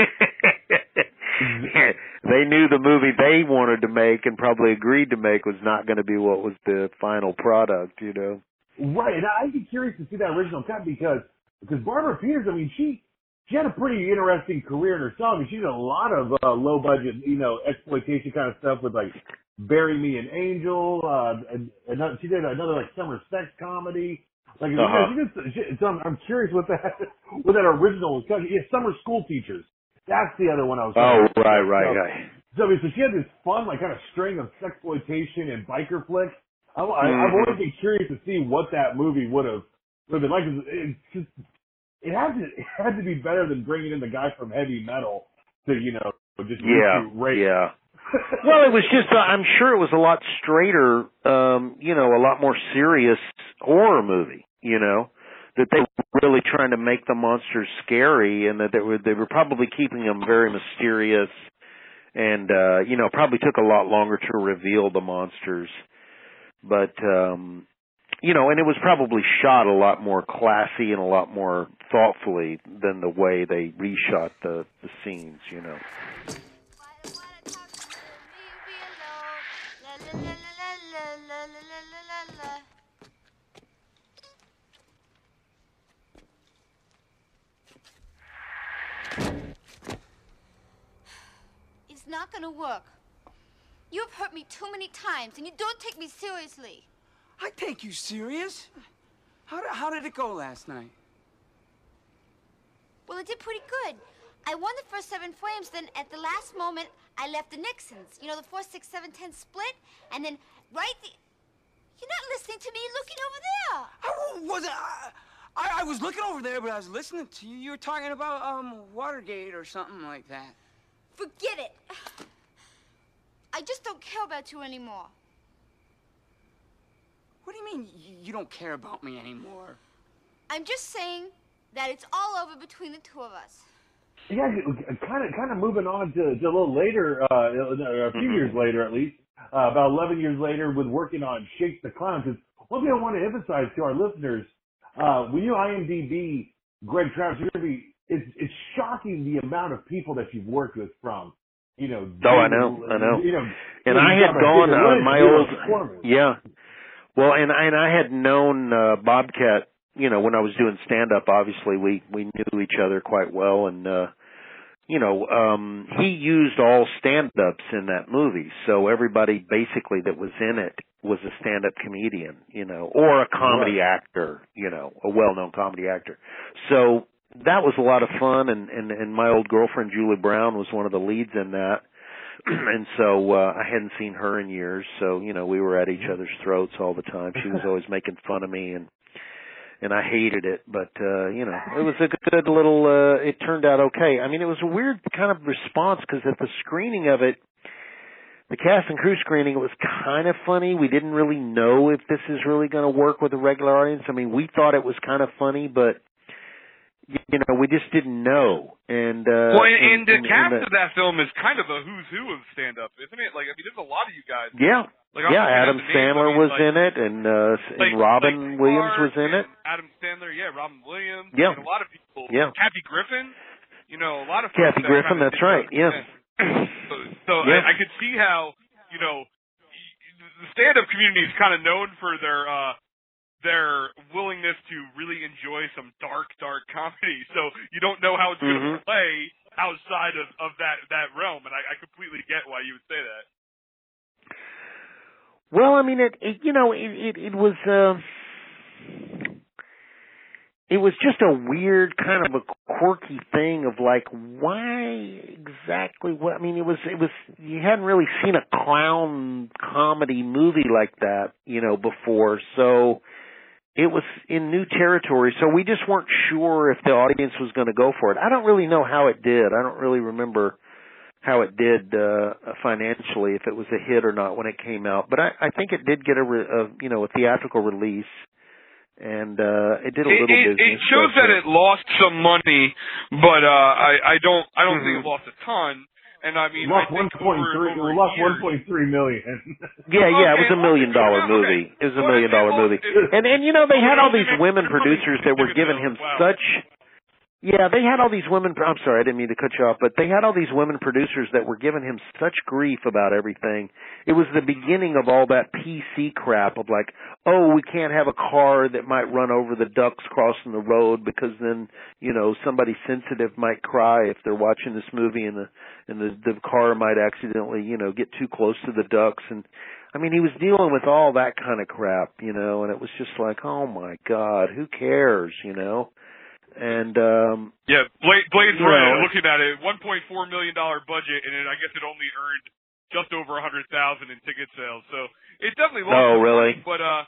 they knew the movie they wanted to make and probably agreed to make was not going to be what was the final product, you know. Right, and I'd be curious to see that original cut because because Barbara Peters, I mean, she she had a pretty interesting career in herself. I mean, she did a lot of uh, low budget, you know, exploitation kind of stuff with like Bury Me an Angel. Uh, and, and she did another like summer sex comedy. Like, Uh-huh. you know, she did, she, so I'm, I'm curious what that what that original was. Yeah, Summer School Teachers. That's the other one I was. Oh, talking right, about. right, so, right. So, I mean, so she had this fun, like, kind of string of sexploitation and biker flicks. I, I, Mm-hmm. I've always been curious to see what that movie would have would have been like. It's just it had to it had to be better than bringing in the guy from Heavy Metal to, you know, just Yeah, right. yeah. Well, it was just, uh, I'm sure it was a lot straighter, um, you know, a lot more serious horror movie, you know, that they were really trying to make the monsters scary, and that they were, they were probably keeping them very mysterious, and, uh, you know, probably took a lot longer to reveal the monsters. But, um, you know, and it was probably shot a lot more classy and a lot more thoughtfully than the way they reshot the, the scenes, you know. It's not gonna work. You've hurt me too many times, and you don't take me seriously. I take you serious. How did, how did it go last night? Well, it did pretty good. I won the first seven frames, then at the last moment, I left the Nixons. You know, the four, six, seven, ten split, and then right the... You're not listening to me, looking over there. I wasn't... I, I, I was looking over there, but I was listening to you. You were talking about, um, Watergate or something like that. Forget it. I just don't care about you anymore. What do you mean you don't care about me anymore? I'm just saying that it's all over between the two of us. Yeah, kind of, kind of moving on to, to a little later, uh, a few years later at least, uh, about eleven years later, with working on Shake the Clown. Because one thing I want to emphasize to our listeners, uh, when you IMDb Greg Travis, you're gonna be, it's it's shocking the amount of people that you've worked with from, you know. Oh, I know, I know. You know, and you know, I had gone on my old, yeah. Well, and and I had known uh, Bobcat, you know, when I was doing stand up. Obviously, we we knew each other quite well, and uh, you know, um, he used all stand ups in that movie. So everybody basically that was in it was a stand up comedian, you know, or a comedy right. actor, you know, a well known comedy actor. So that was a lot of fun, and, and, and my old girlfriend, Julie Brown, was one of the leads in that. And so uh, I hadn't seen her in years, so, you know, we were at each other's throats all the time. She was always making fun of me, and and I hated it, but, uh, you know, it was a good little, uh, it turned out okay. I mean, it was a weird kind of response, because at the screening of it, the cast and crew screening, it was kind of funny. We didn't really know if this is really going to work with a regular audience. I mean, we thought it was kind of funny, but you know, we just didn't know. And uh, well, and, and, and the and, cast and the, of that film is kind of a who's who of stand-up, isn't it? Like, I mean, there's a lot of you guys. Yeah, like, yeah. Adam Sandler was like, in it, and uh, like, and Robin like Williams was in it. Adam Sandler, yeah, Robin Williams. Yeah, I mean, a lot of people. Yeah, Kathy Griffin. You know, a lot of Kathy Griffin. That that's right. Yeah. So, so yeah. I, I could see how, you know, the stand-up community is kind of known for their. Uh, their willingness to really enjoy some dark, dark comedy. So you don't know how it's going to mm-hmm. play outside of, of that, that realm. And I, I completely get why you would say that. Well, I mean, it, it you know, it, it, it was, uh, it was just a weird kind of a quirky thing of like, why exactly what, I mean, it was, it was, you hadn't really seen a clown comedy movie like that, you know, before. So, it was in new territory, so we just weren't sure if the audience was going to go for it. I don't really know how it did. I don't really remember how it did uh, financially, if it was a hit or not when it came out. But I, I think it did get a, re, a you know a theatrical release, and uh, it did a little it, it, business. It shows that it lost some money, but uh, I, I don't I don't mm-hmm. think it lost a ton. And I mean, lost I one point three. We lost one point three million. Yeah, yeah, okay, it was a million dollar okay. movie. It was a million dollar movie. And and you know they had all these women producers that were giving him such. Yeah, they had all these women. I'm sorry, I didn't mean to cut you off, but they had all these women producers that were giving him such grief about everything. It was the beginning of all that P C crap of like, oh, we can't have a car that might run over the ducks crossing the road because then, you know, somebody sensitive might cry if they're watching this movie and the and the, the car might accidentally, you know, get too close to the ducks. And I mean, he was dealing with all that kind of crap, you know, and it was just like, oh my God, who cares, you know? And um yeah, Blade, Blade's right. Know, looking at it, one point four million dollar budget, and it, I guess it only earned just over a hundred thousand in ticket sales. So it definitely lost. Oh, really? Money, but uh,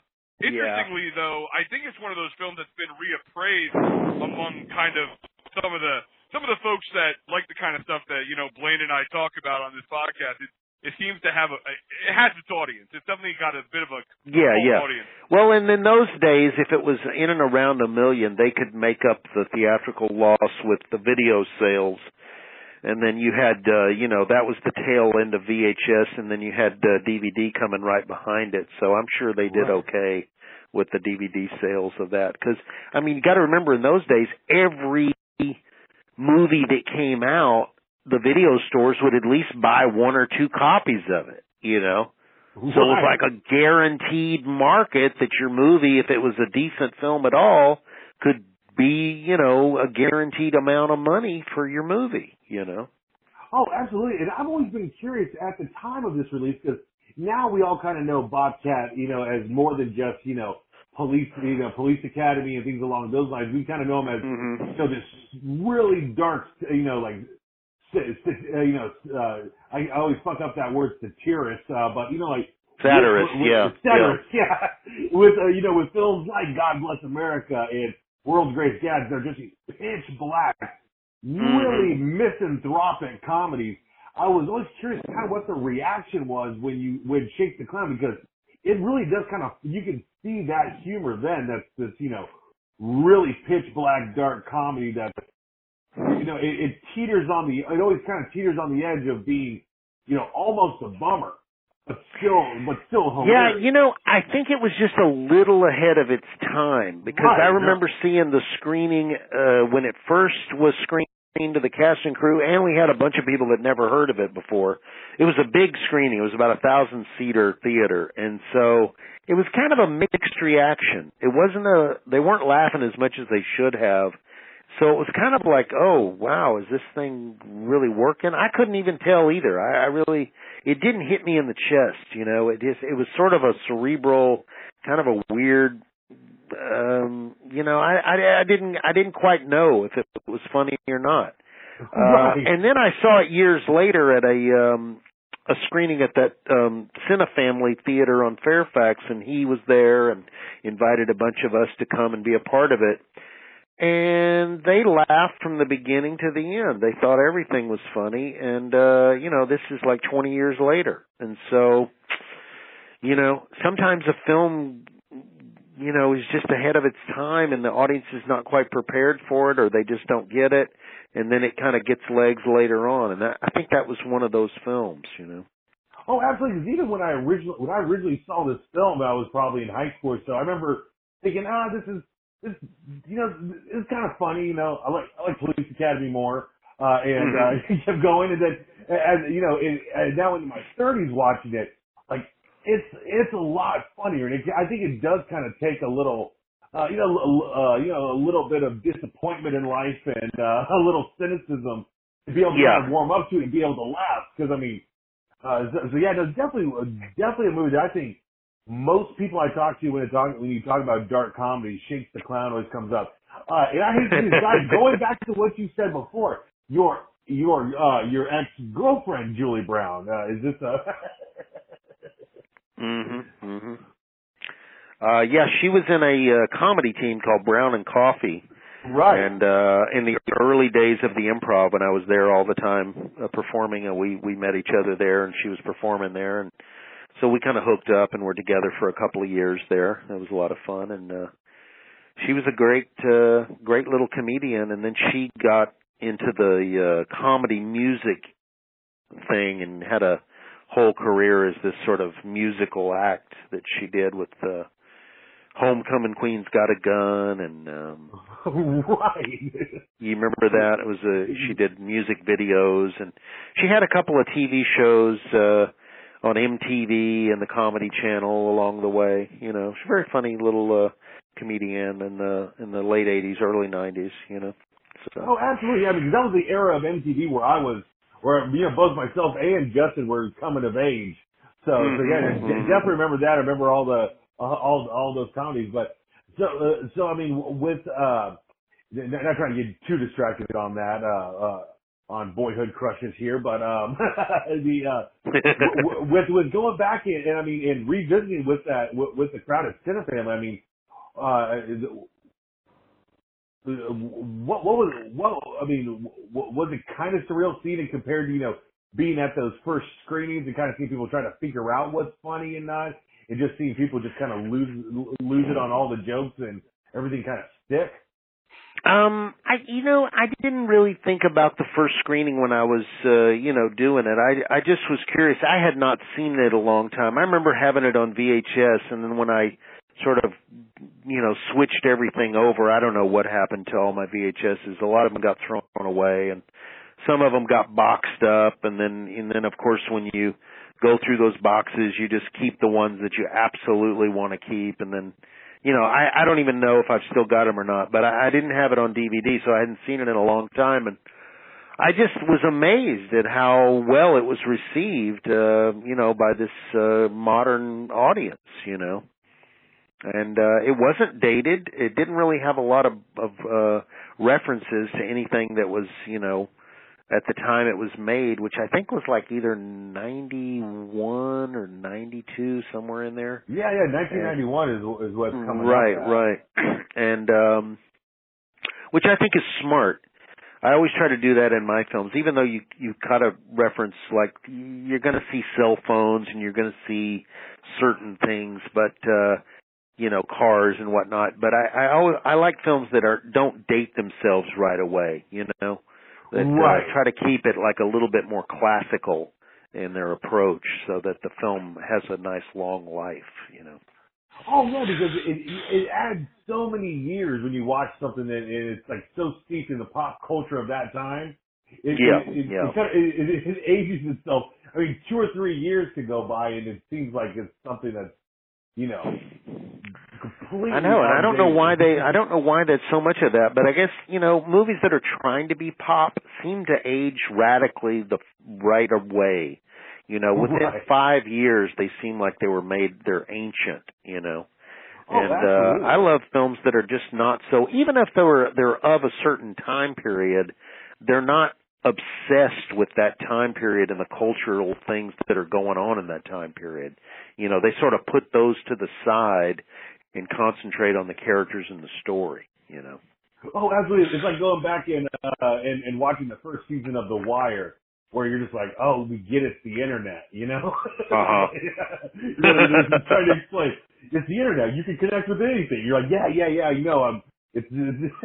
Interestingly, yeah. though, I think it's one of those films that's been reappraised among kind of some of the some of the folks that like the kind of stuff that, you know, Blaine and I talk about on this podcast. It, it seems to have a it has its audience. It's definitely got a bit of a yeah yeah audience. Well, and in those days, if it was in and around a million, they could make up the theatrical loss with the video sales. And then you had, uh, you know, that was the tail end of V H S, and then you had uh, D V D coming right behind it. So I'm sure they did okay with the D V D sales of that. Because, I mean, you got to remember in those days, every movie that came out, the video stores would at least buy one or two copies of it, you know. Right. So it was like a guaranteed market that your movie, if it was a decent film at all, could be, you know, a guaranteed amount of money for your movie, you know. Oh, absolutely. And I've always been curious at the time of this release, because now we all kind of know Bobcat, you know, as more than just, you know, police, you know, police academy and things along those lines. We kind of know him as, mm-hmm. you know, this really dark, you know, like, you know, uh, I always fuck up that word satirist, uh, but, you know, like, satirist, with, with, yeah. With satirist, yeah. yeah. With, uh, you know, with films like God Bless America and World's Greatest Gads, they're just pitch black, really mm-hmm. misanthropic comedies. I was always curious kind of what the reaction was when you when Shake the Clown, because it really does kind of, you can see that humor then. That's this, you know, really pitch black dark comedy that, you know, it, it teeters on the, it always kind of teeters on the edge of being, you know, almost a bummer. But still, but still hilarious. Yeah, you know, I think it was just a little ahead of its time, because right, I remember yeah. seeing the screening uh, when it first was screened to the cast and crew, and we had a bunch of people that never heard of it before. It was a big screening. It was about a thousand seater theater, and so it was kind of a mixed reaction. It wasn't a, they weren't laughing as much as they should have. So it was kind of like, oh, wow, is this thing really working? I couldn't even tell either. I, I really, it didn't hit me in the chest, you know. It just, it was sort of a cerebral, kind of a weird, um, you know, I, I, I didn't, I didn't quite know if it was funny or not. Uh, right. And then I saw it years later at a, um, a screening at that, um, Cinefamily Theater on Fairfax, and he was there and invited a bunch of us to come and be a part of it. And they laughed from the beginning to the end. They thought everything was funny. And, uh, you know, this is like twenty years later. And so, you know, sometimes a film, you know, is just ahead of its time and the audience is not quite prepared for it, or they just don't get it. And then it kind of gets legs later on. And that, I think that was one of those films, you know. Oh, absolutely. Because even when I originally, when I originally saw this film, I was probably in high school. So I remember thinking, ah, this is, It's, you know, it's kind of funny, you know, I like, I like Police Academy more, uh, and, mm-hmm. uh, he kept going, and then, as, you know, it, and now in my thirties watching it, like, it's, it's a lot funnier, and it, I think it does kind of take a little, uh, you know, uh, you know, a little bit of disappointment in life and, uh, a little cynicism to be able to yeah. kind of warm up to it and be able to laugh, because, I mean, uh, so, so yeah, no, definitely, definitely a movie that I think most people I talk to when, talk, when you talk about dark comedy, Shake the Clown always comes up. Uh, and I hate to do this, guys, going back to what you said before, your your uh, your ex-girlfriend, Julie Brown, uh, is this a... mm-hmm, mm-hmm. Uh, yeah, she was in a uh, comedy team called Brown and Coffee. Right. And uh, in the early days of the Improv, when I was there all the time uh, performing, and we, we met each other there, and she was performing there, and so we kind of hooked up and were together for a couple of years there. It was a lot of fun, and uh, she was a great, uh, great little comedian. And then she got into the uh, comedy music thing and had a whole career as this sort of musical act that she did with uh, Homecoming Queen's Got a Gun, and um, right. You remember that? It was a she did music videos, and she had a couple of T V shows. Uh, on M T V and the Comedy Channel along the way. You know, she's a very funny little uh, comedian in the in the late eighties, early nineties, you know. So. Oh, absolutely. I mean, that was the era of M T V where I was, where, you know, both myself and Justin were coming of age. So, mm-hmm. so yeah, mm-hmm. definitely remember that. I remember all the, uh, all, all those comedies. But, so, uh, so I mean, with, uh, not trying to get too distracted on that, uh, uh, on Boyhood Crushes here, but um, the uh, w- with with going back in, and I mean, and revisiting with that with, with the crowd at Cinefamily, I mean, uh, what what was what I mean, was it kind of surreal seeing it compared to, you know, being at those first screenings and kind of seeing people try to figure out what's funny and not, and just seeing people just kind of lose lose it on all the jokes and everything kind of stick? Um, I, you know, I didn't really think about the first screening when I was, uh, you know, doing it. I, I just was curious. I had not seen it a long time. I remember having it on V H S, and then when I sort of, you know, switched everything over, I don't know what happened to all my V H S's. A lot of them got thrown away, and some of them got boxed up, and then, and then of course, when you go through those boxes, you just keep the ones that you absolutely want to keep, and then, you know, I, I don't even know if I've still got them or not, but I, I didn't have it on D V D, so I hadn't seen it in a long time, and I just was amazed at how well it was received, uh, you know, by this uh, modern audience, you know. And uh, it wasn't dated. It didn't really have a lot of, of uh, references to anything that was, you know, at the time it was made, which I think was like either ninety-one or ninety-two, somewhere in there. Yeah, yeah, nineteen ninety-one and, is is what's coming right, up. Right, right. And um, which I think is smart. I always try to do that in my films, even though you you kind of reference, like, you're going to see cell phones and you're going to see certain things, but uh, you know, cars and whatnot. But I I, always, I like films that are don't date themselves right away, you know. That, right. uh, try to keep it like a little bit more classical in their approach, so that the film has a nice long life, you know. Oh yeah, because it it adds so many years when you watch something that is like so steeped in the pop culture of that time. It, yeah, it, it, yeah. It, kind of, it, it, it ages itself. I mean, two or three years could go by, and it seems like it's something that's, you know, completely. I know, and I don't know outdated. why they. I don't know why there's so much of that, but I guess, you know, movies that are trying to be pop seem to age radically the right away. You know, within right. five years, they seem like they were made. They're ancient. You know, oh, and uh, I love films that are just not so. Even if they're they're of a certain time period, they're not obsessed with that time period and the cultural things that are going on in that time period. You know, they sort of put those to the side and concentrate on the characters and the story, you know. Oh, absolutely. It's like going back in uh, and, and watching the first season of The Wire, where you're just like, oh, we get it, it's the internet, you know? Uh-huh. You know, they're trying to explain, it's the internet, you can connect with anything. You're like, yeah, yeah, yeah, you know, I'm, it's, it's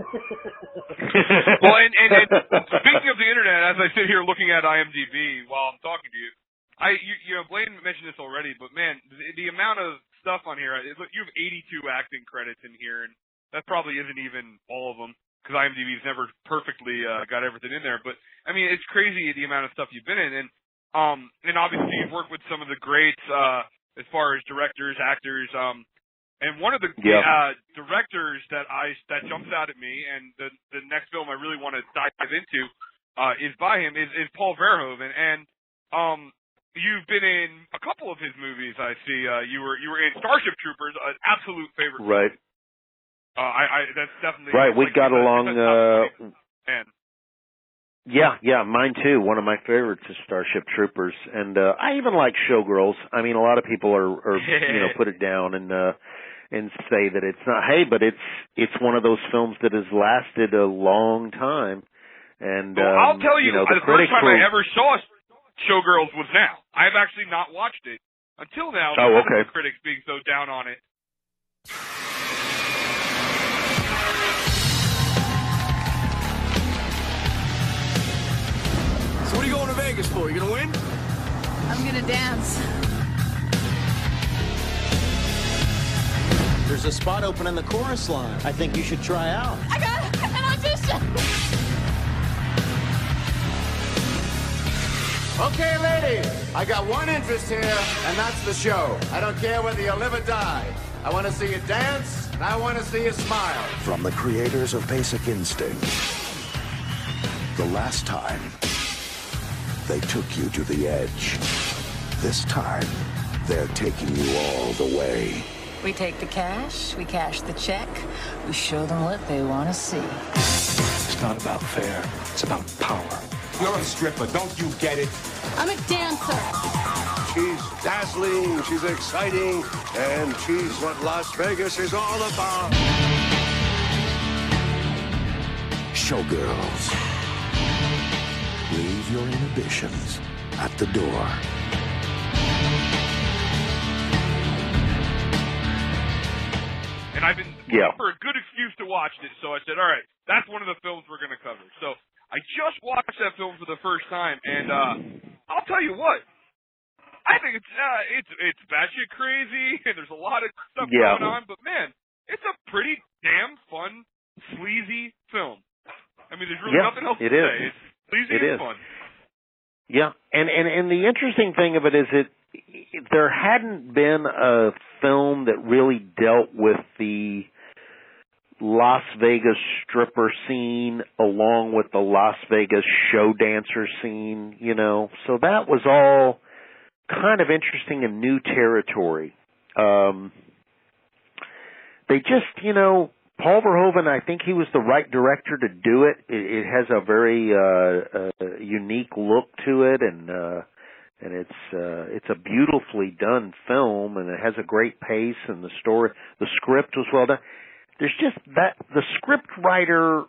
well, and, and, and speaking of the internet, as I sit here looking at I M D B while I'm talking to you, I, you, you know, Blaine mentioned this already, but man, the, the amount of stuff on here, look, you have eighty-two acting credits in here, and that probably isn't even all of them, because I M D B's never perfectly uh, got everything in there. But I mean, it's crazy the amount of stuff you've been in, and um, and obviously you've worked with some of the greats uh, as far as directors, actors, um, and one of the yeah. uh, directors that I that jumps out at me, and the the next film I really want to dive into uh, is by him is, is Paul Verhoeven, and um. You've been in a couple of his movies. I see. Uh, you were you were in Starship Troopers, an absolute favorite. Right. Uh, I, I that's definitely right. We like, got it's along. a, it's Uh, and yeah, yeah, mine too. One of my favorites is Starship Troopers, and uh, I even like Showgirls. I mean, a lot of people are, are you know, put it down and uh, and say that it's not. Hey, but it's it's one of those films that has lasted a long time. And well, um, I'll tell you, you know, the, the first time were, I ever saw Showgirls was now. I've actually not watched it until now because oh, okay. of the critics being so down on it. So what are you going to Vegas for? You gonna win? I'm gonna dance. There's a spot open in the chorus line. I think you should try out. I got an audition. Okay, ladies, I got one interest here, and that's the show. I don't care whether you live or die. I want to see you dance, and I want to see you smile. From the creators of Basic Instinct, the last time they took you to the edge. This time, they're taking you all the way. We take the cash, we cash the check, we show them what they want to see. It's not about fair, it's about power. You're a stripper, don't you get it? I'm a dancer. She's dazzling, she's exciting, and she's what Las Vegas is all about. Showgirls. Leave your inhibitions at the door. And I've been yeah. looking for a good excuse to watch it, so I said, all right, that's one of the films we're going to cover. So I just watched that film for the first time, and uh, I'll tell you what, I think it's uh, it's it's batshit crazy, and there's a lot of stuff yeah. going on, but man, it's a pretty damn fun, sleazy film. I mean, there's really yeah, nothing else it to is. say. It's sleazy it and is. fun. Yeah, and, and, and the interesting thing of it is that there hadn't been a film that really dealt with the Las Vegas stripper scene along with the Las Vegas show dancer scene, you know. So that was all kind of interesting and new territory. Um, they just, you know, Paul Verhoeven, I think he was the right director to do it. It, it has a very uh, uh, unique look to it, and uh, and it's uh, it's a beautifully done film, and it has a great pace, and the story, the script was well done. There's just that the script writer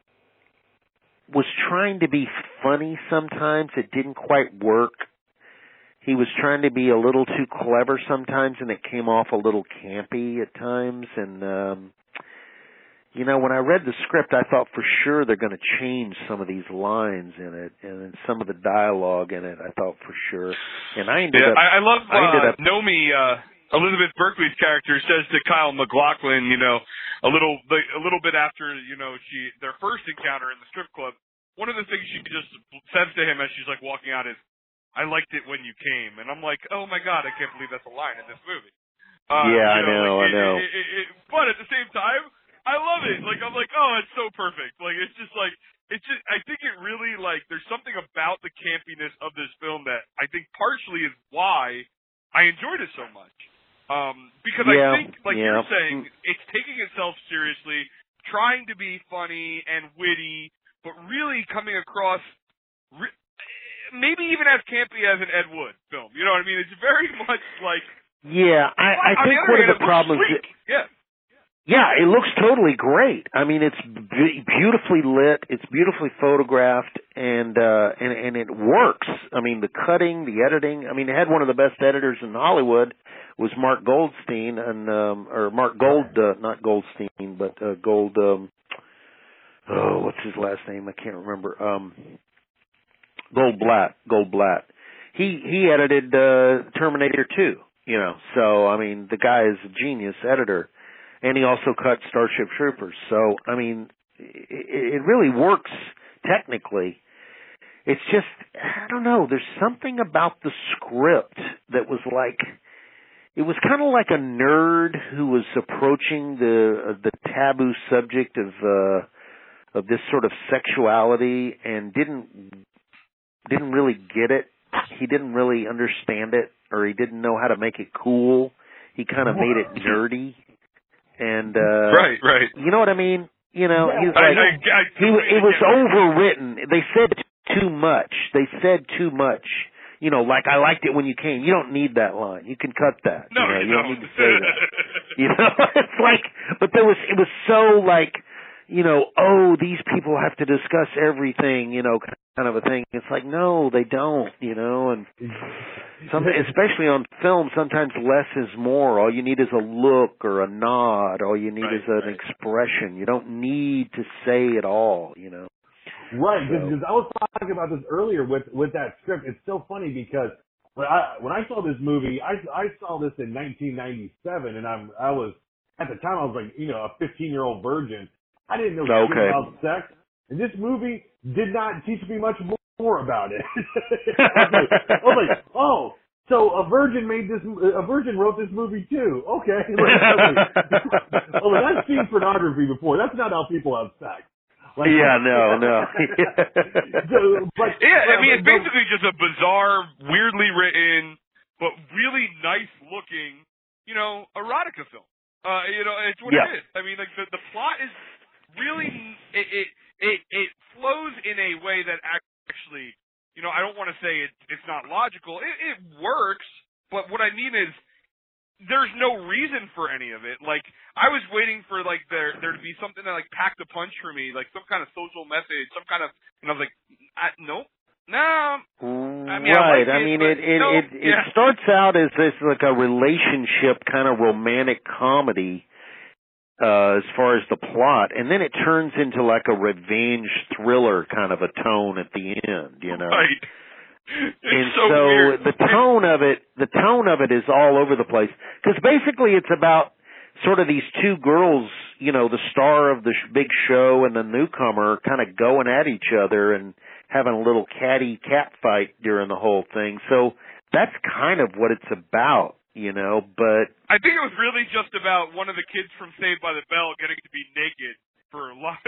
was trying to be funny sometimes. It didn't quite work. He was trying to be a little too clever sometimes, and it came off a little campy at times, and um you know, when I read the script, I thought for sure they're going to change some of these lines in it, and some of the dialogue in it. I thought for sure, and I ended yeah, up. I, I love I ended uh, up, Nomi. Uh, Elizabeth Berkley's character says to Kyle MacLachlan, you know, a little, a little bit after, you know, she their first encounter in the strip club. One of the things she just says to him as she's like walking out is, "I liked it when you came," and I'm like, "Oh my God, I can't believe that's a line in this movie." Uh, yeah, you know, I know, like, I know. It, it, it, but at the same time, I love it. Like, I'm like, oh, it's so perfect. Like, it's just like, it's just, I think it really, like, there's something about the campiness of this film that I think partially is why I enjoyed it so much. Um, because yeah, I think, like yeah. you're saying, it's taking itself seriously, trying to be funny and witty, but really coming across, re- maybe even as campy as an Ed Wood film. You know what I mean? It's very much like. Yeah, I, I think one of the problems. That, yeah. Yeah, it looks totally great. I mean, it's b- beautifully lit, it's beautifully photographed, and uh and and it works. I mean, the cutting, the editing. I mean, it had one of the best editors in Hollywood was Mark Goldstein, and um or Mark Gold, uh, not Goldstein, but uh, Gold. Um, oh, what's his last name? I can't remember. Um, Goldblatt. Goldblatt. He he edited uh, Terminator two. You know, so I mean, the guy is a genius editor. And he also cut Starship Troopers. So, I mean, it, it really works technically. It's just, I don't know, there's something about the script that was like, it was kind of like a nerd who was approaching the uh, the taboo subject of uh, of this sort of sexuality and didn't didn't really get it. He didn't really understand it, or he didn't know how to make it cool. He kind of made it nerdy. And uh right, right. You know what I mean? You know, yeah, he's like I, I, I, he it was overwritten. They said too much. They said too much. You know, like I liked it when you came. You don't need that line. You can cut that. No, you, know, you, you don't. don't need to say that. You know, it's like, but there was it was so like, you know, oh, these people have to discuss everything. You know, kind of a thing. It's like, no, they don't. You know, and some, especially on film, sometimes less is more. All you need is a look or a nod. All you need right, is an right. expression. You don't need to say it all. You know. Right, because So. I was talking about this earlier with with that script. It's so funny because when I when I saw this movie, I I saw this in nineteen ninety-seven, and I'm I was at the time I was like you know a fifteen year old virgin. I didn't know Okay. shit about sex, and this movie did not teach me much more about it. I, was like, I was like, oh, so a virgin made this, a virgin wrote this movie too. Okay, like, I was like, oh, I've seen pornography before. That's not how people have sex. Like, yeah, no, no. so, but, yeah, I mean, but, it's basically just a bizarre, weirdly written, but really nice looking, you know, erotica film. Uh, you know, it's what yeah. it is. I mean, like the the plot is really it it it, it flows in a way that actually actually, you know, I don't want to say it, it's not logical. It, it works, but what I mean is there's no reason for any of it. Like, I was waiting for, like, there there to be something that, like, packed a punch for me, like some kind of social message, some kind of, and I was like, I, nope, no. I mean, right. I, like I it, mean, but it it no, it, it yeah. starts out as this, like, a relationship kind of romantic comedy, uh, as far as the plot, and then it turns into, like, a revenge thriller kind of a tone at the end, you know? Right. And so, so weird. the tone of it, the tone of it is all over the place. Because basically it's about sort of these two girls, you know, the star of the sh- big show and the newcomer kind of going at each other and having a little catty cat fight during the whole thing. So that's kind of what it's about, you know, but... I think it was really just about one of the kids from Saved by the Bell getting to be naked for a lot,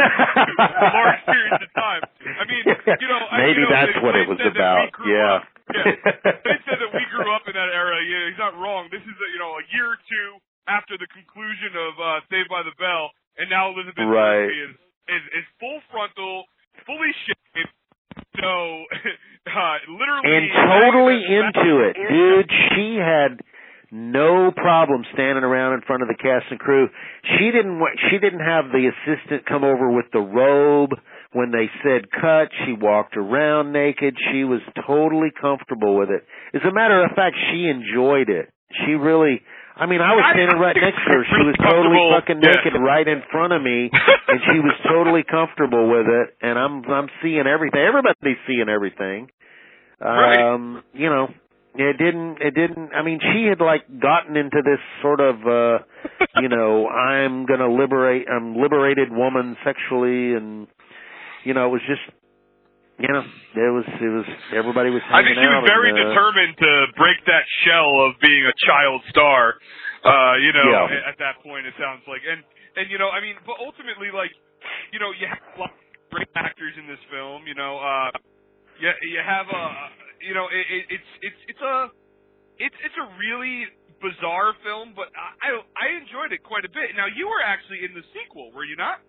a large periods of time. I mean, you know, maybe I, you know, that's they, what they it was said about. That we grew yeah. Up, yeah. They said that we grew up in that era. Yeah, he's not wrong. This is, a, you know, a year or two after the conclusion of uh, Saved by the Bell, and now Elizabeth right. Murphy is, is is full frontal, fully shaved. No, uh, literally, and totally into it, dude. She had no problem standing around in front of the cast and crew. She didn't. She didn't have the assistant come over with the robe when they said cut. She walked around naked. She was totally comfortable with it. As a matter of fact, she enjoyed it. She really. I mean, I was standing right next to her. She was totally fucking naked yeah. right in front of me, and she was totally comfortable with it. And I'm I'm seeing everything. Everybody's seeing everything. Right. Um, you know. It didn't, it didn't, I mean, she had like gotten into this sort of, uh, you know, I'm gonna liberate, I'm liberated woman sexually, and, you know, it was just, you know, it was, it was, everybody was hanging out. I think she was very and, uh, determined to break that shell of being a child star, uh, you know, yeah. at that point, it sounds like. And, and, you know, I mean, but ultimately, like, you know, you have a lot of great actors in this film, you know, uh, you, you have a, you know, it, it, it's it's it's a it's it's a really bizarre film, but I I enjoyed it quite a bit. Now, you were actually in the sequel, were you not?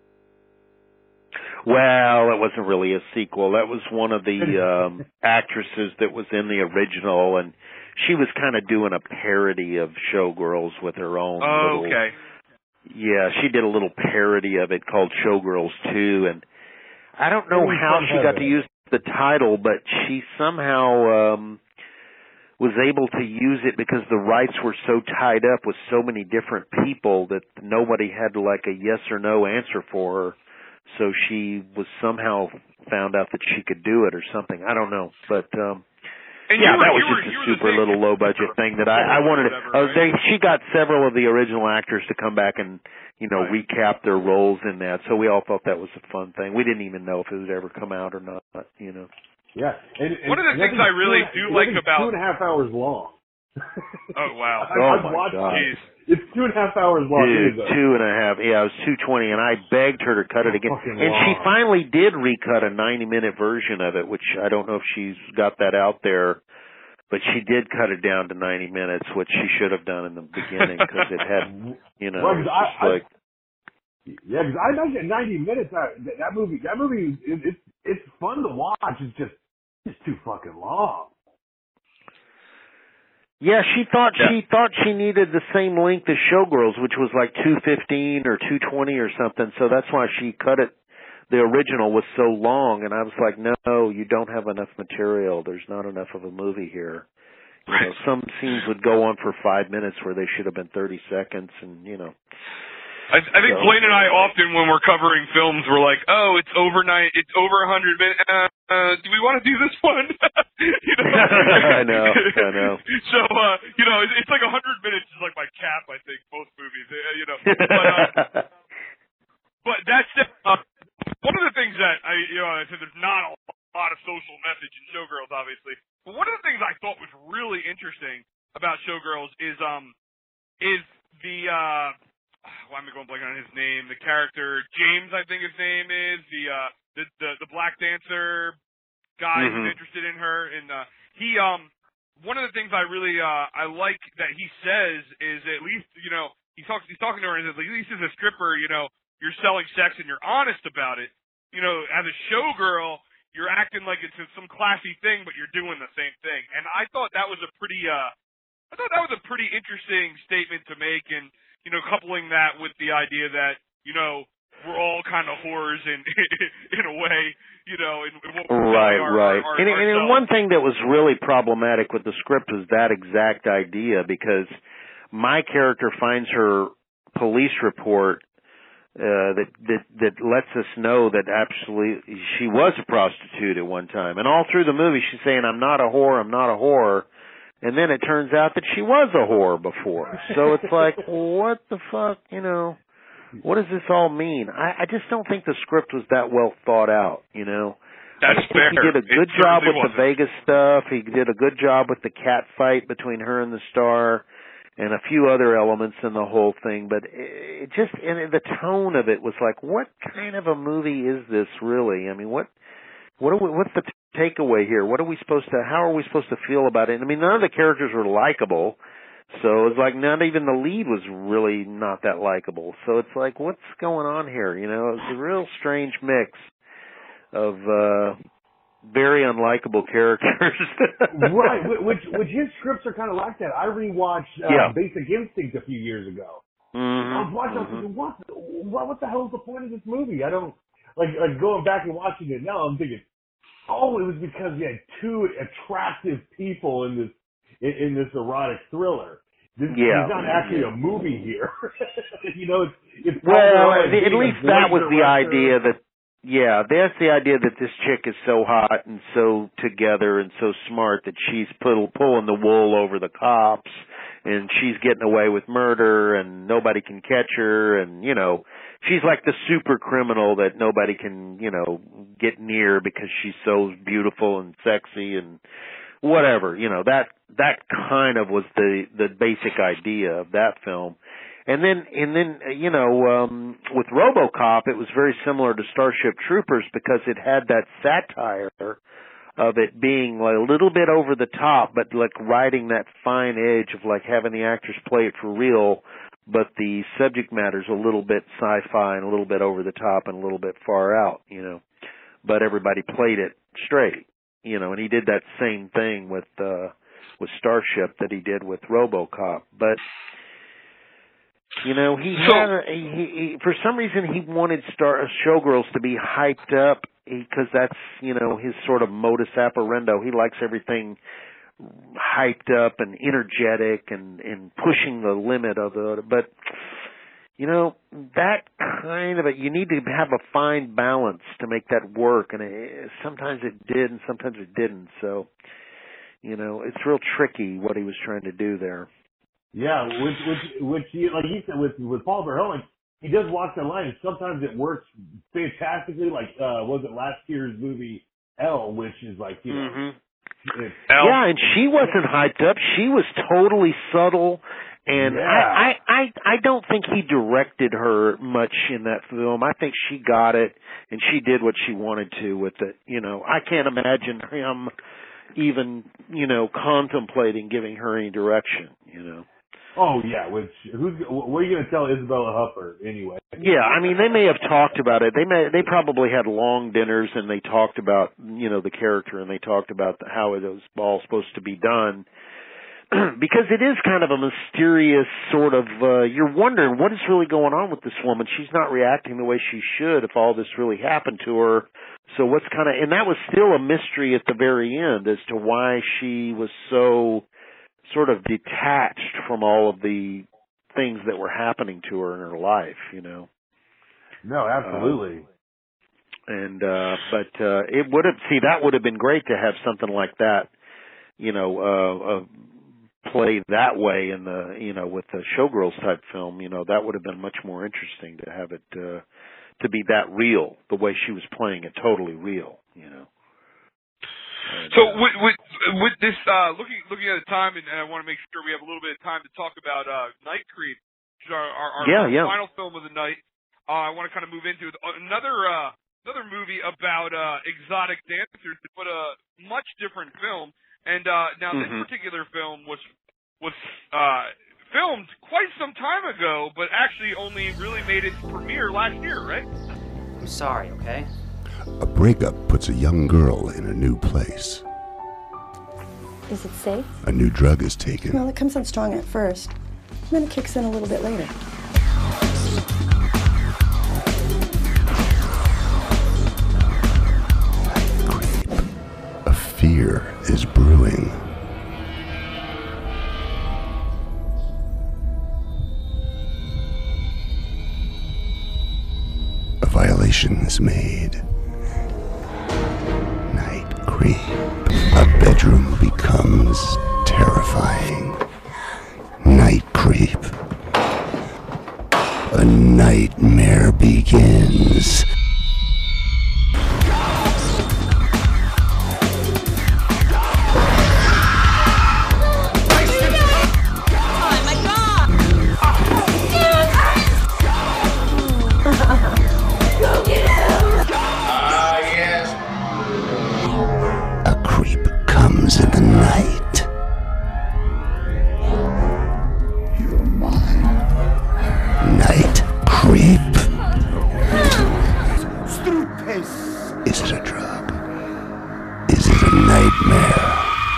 Well, it wasn't really a sequel. That was one of the um actresses that was in the original, and she was kind of doing a parody of Showgirls with her own. Oh, little, okay. Yeah, she did a little parody of it called Showgirls two, and I don't know how she got to use the title, but she somehow um was able to use it because the rights were so tied up with so many different people that nobody had like a yes or no answer for her. So she was somehow found out that she could do it or something. I don't know, but um and yeah, were, that was were, just a super little low budget thing that I, I wanted. Whatever, uh, right? they, she got several of the original actors to come back and you know right. recap their roles in that. So we all thought that was a fun thing. We didn't even know if it would ever come out or not. You know. Yeah. And, and, One of the and things I really do like about two and a half hours long. Oh wow! I, oh I've my watched God. It. It's two and a half hours long. Dude, two and a half. Yeah, it was two twenty, and I begged her to cut it again. Fucking And she long. finally did recut a ninety minute version of it, which I don't know if she's got that out there, but she did cut it down to ninety minutes, which she should have done in the beginning because it had, you know, Well, it was I, just I, like. Yeah, because I imagine ninety minutes. I, that, that movie, that movie, it, it's it's fun to watch. It's just it's too fucking long. Yeah, she thought Yeah. she thought she needed the same length as Showgirls, which was like two fifteen or two twenty or something. So that's why she cut it. The original was so long, and I was like, no, you don't have enough material. There's not enough of a movie here. You know, some scenes would go on for five minutes where they should have been thirty seconds, and you know. I, I think So, Blaine and I often, when we're covering films, we're like, "Oh, it's over nine, it's over a hundred minutes. Uh, uh, do we want to do this one?" you know? I know, I know. So, uh, you know, it's, it's like a hundred minutes is like my cap. I think both movies, uh, you know. But, uh, but that's uh, one of the things that I, you know, I said there's not a lot of social message in Showgirls, obviously. But one of the things I thought was really interesting about Showgirls is, um, is the. Uh, Why am I going blank on his name? The character James, I think his name is the uh, the, the the black dancer guy Mm-hmm. who's interested in her, and uh, he um one of the things I really uh I like that he says is at least you know he talks he's talking to her and says at least as a stripper you know you're selling sex and you're honest about it. You know, as a showgirl you're acting like it's some classy thing, but you're doing the same thing. And I thought that was a pretty, uh, I thought that was a pretty interesting statement to make, and you know, coupling that with the idea that you know we're all kind of whores in in a way, you know, in, in what we're right, our, right. Our, our, and, and one thing that was really problematic with the script was that exact idea, because my character finds her police report uh, that that that lets us know that absolutely she was a prostitute at one time, and all through the movie she's saying, "I'm not a whore, I'm not a whore," and then it turns out that she was a whore before. So it's like, what the fuck, you know? What does this all mean? I, I just don't think the script was that well thought out, you know? That's I think fair. He did a good it job with wasn't. the Vegas stuff. He did a good job with the cat fight between her and the star, and a few other elements in the whole thing. But it, it just, and the tone of it was like, what kind of a movie is this really? I mean, what, what are we, what's the takeaway here? What are we supposed to, how are we supposed to feel about it? I mean, none of the characters were likable. So it's like not even the lead was really not that likable. So it's like, what's going on here? You know, it's a real strange mix of uh very unlikable characters. Right, which which his scripts are kind of like that. I rewatched uh, yeah. Basic Instinct a few years ago. Mm-hmm. I was watching. I was thinking, what, what what the hell is the point of this movie? I don't like like going back and watching it now. I'm thinking, oh, it was because we had two attractive people in this. In, in this erotic thriller. This yeah. is not actually a movie here. you know, it's, it's well, like at least that was the idea that, yeah, that's the idea that this chick is so hot and so together and so smart that she's pull, pulling the wool over the cops, and she's getting away with murder and nobody can catch her, and, you know, she's like the super criminal that nobody can, you know, get near because she's so beautiful and sexy and whatever, you know, that that kind of was the the basic idea of that film. And then and then you know, um with RoboCop it was very similar to Starship Troopers because it had that satire of it being like a little bit over the top, but like riding that fine edge of like having the actors play it for real, but the subject matter's a little bit sci-fi and a little bit over the top and a little bit far out, you know. But everybody played it straight. You know, and he did that same thing with uh with Starship that he did with RoboCop. But you know, he so, had a, he, he for some reason he wanted Star Showgirls to be hyped up because that's, you know, his sort of modus operandi. He likes everything hyped up and energetic and and pushing the limit of the. But you know, that kind of a, you need to have a fine balance to make that work, and it, sometimes it did and sometimes it didn't. So, you know, it's real tricky what he was trying to do there. Yeah, which, which, which, you, like you said, with with Paul Verhoeven, he does walk that line, and sometimes it works fantastically. Like, uh, was it last year's movie Elle, which is like, you know, mm-hmm. it's, yeah, and she wasn't hyped up. She was totally subtle. And yeah. I, I, I, I don't think he directed her much in that film. I think she got it, and she did what she wanted to with it. You know, I can't imagine him even, you know, contemplating giving her any direction, you know. Oh, yeah. Which, who's, what are you going to tell Isabella Hupper anyway? Yeah, I mean, they may have talked about it. They may, they probably had long dinners, and they talked about, you know, the character, and they talked about how it was all supposed to be done. Because it is kind of a mysterious sort of, uh, you're wondering what is really going on with this woman. She's not reacting the way she should if all this really happened to her. So what's kind of, and that was still a mystery at the very end as to why she was so sort of detached from all of the things that were happening to her in her life, you know. No, absolutely. Uh, and, uh, but, uh, it would have, see, that would have been great to have something like that, you know, uh, uh play that way in the, you know, with the Showgirls type film, you know, that would have been much more interesting to have it, uh, to be that real, the way she was playing it, totally real, you know. And, so uh, with, with, with this, uh, looking, looking at the time, and, and I want to make sure we have a little bit of time to talk about, uh, Night Creep, which is our, our, our, yeah, our yeah. final film of the night. Uh, I want to kind of move into another, uh, another movie about, uh, exotic dancers, but a much different film. And uh, now mm-hmm. this particular film was was uh, filmed quite some time ago, but actually only really made its premiere last year, right? I'm sorry, okay? A breakup puts a young girl in a new place. Is it safe? A new drug is taken. Well, it comes on strong at first, and then it kicks in a little bit later. Creep. A fear is brewing. A violation is made. Night creep. A bedroom becomes terrifying. Night creep. A nightmare begins. In the night. You're mine. Night creep. Is it a drug? Is it a nightmare?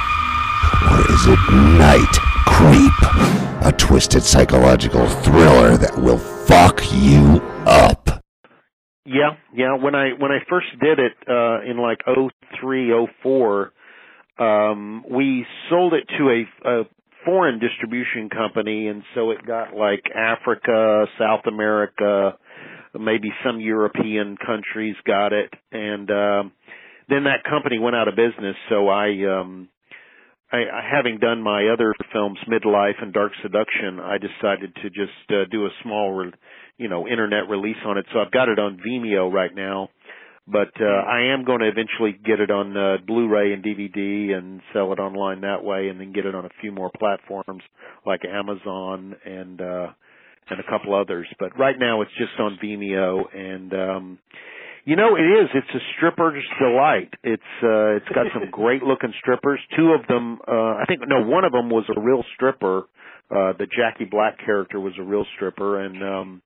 Or is it Night Creep? A twisted psychological thriller that will fuck you up. Yeah, yeah. When I when I first did it uh, in like oh three, oh four, Um, we sold it to a, a foreign distribution company, and so it got like Africa, South America, maybe some European countries got it, and um, then that company went out of business. So I, um, I, I, having done my other films, Midlife and Dark Seduction, I decided to just uh, do a small, re- you know, internet release on it. So I've got it on Vimeo right now. But uh, I am going to eventually get it on uh, Blu-ray and D V D and sell it online that way, and then get it on a few more platforms like Amazon and uh, and a couple others. But right now it's just on Vimeo, and um, you know it is. It's a stripper's delight. It's uh, it's got some great looking strippers. Two of them, uh, I think, no, one of them was a real stripper. Uh, the Jackie Black character was a real stripper, and um,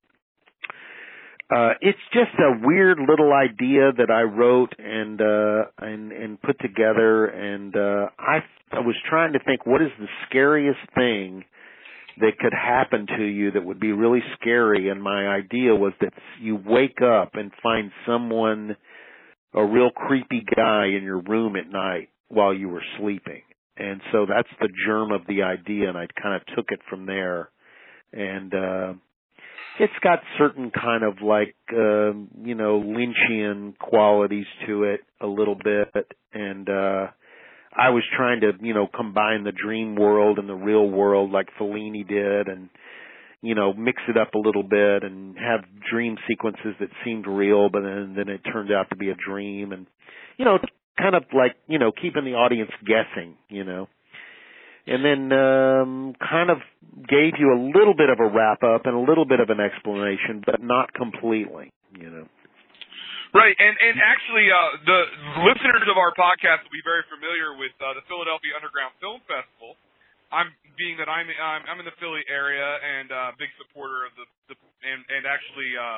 Uh, it's just a weird little idea that I wrote and, uh, and, and put together. And, uh, I, I was trying to think, what is the scariest thing that could happen to you that would be really scary? And my idea was that you wake up and find someone, a real creepy guy in your room at night while you were sleeping. And so that's the germ of the idea. And I kind of took it from there. And, uh, it's got certain kind of like, uh, you know, Lynchian qualities to it a little bit. And, uh, I was trying to, you know, combine the dream world and the real world like Fellini did and, you know, mix it up a little bit and have dream sequences that seemed real, but then, then it turned out to be a dream. And, you know, kind of like, you know, keeping the audience guessing, you know. And then um, kind of gave you a little bit of a wrap-up and a little bit of an explanation, but not completely, you know. Right, and, and actually uh, the listeners of our podcast will be very familiar with uh, the Philadelphia Underground Film Festival. I'm being that I'm I'm, I'm in the Philly area and a uh, big supporter of the, the and, and actually uh,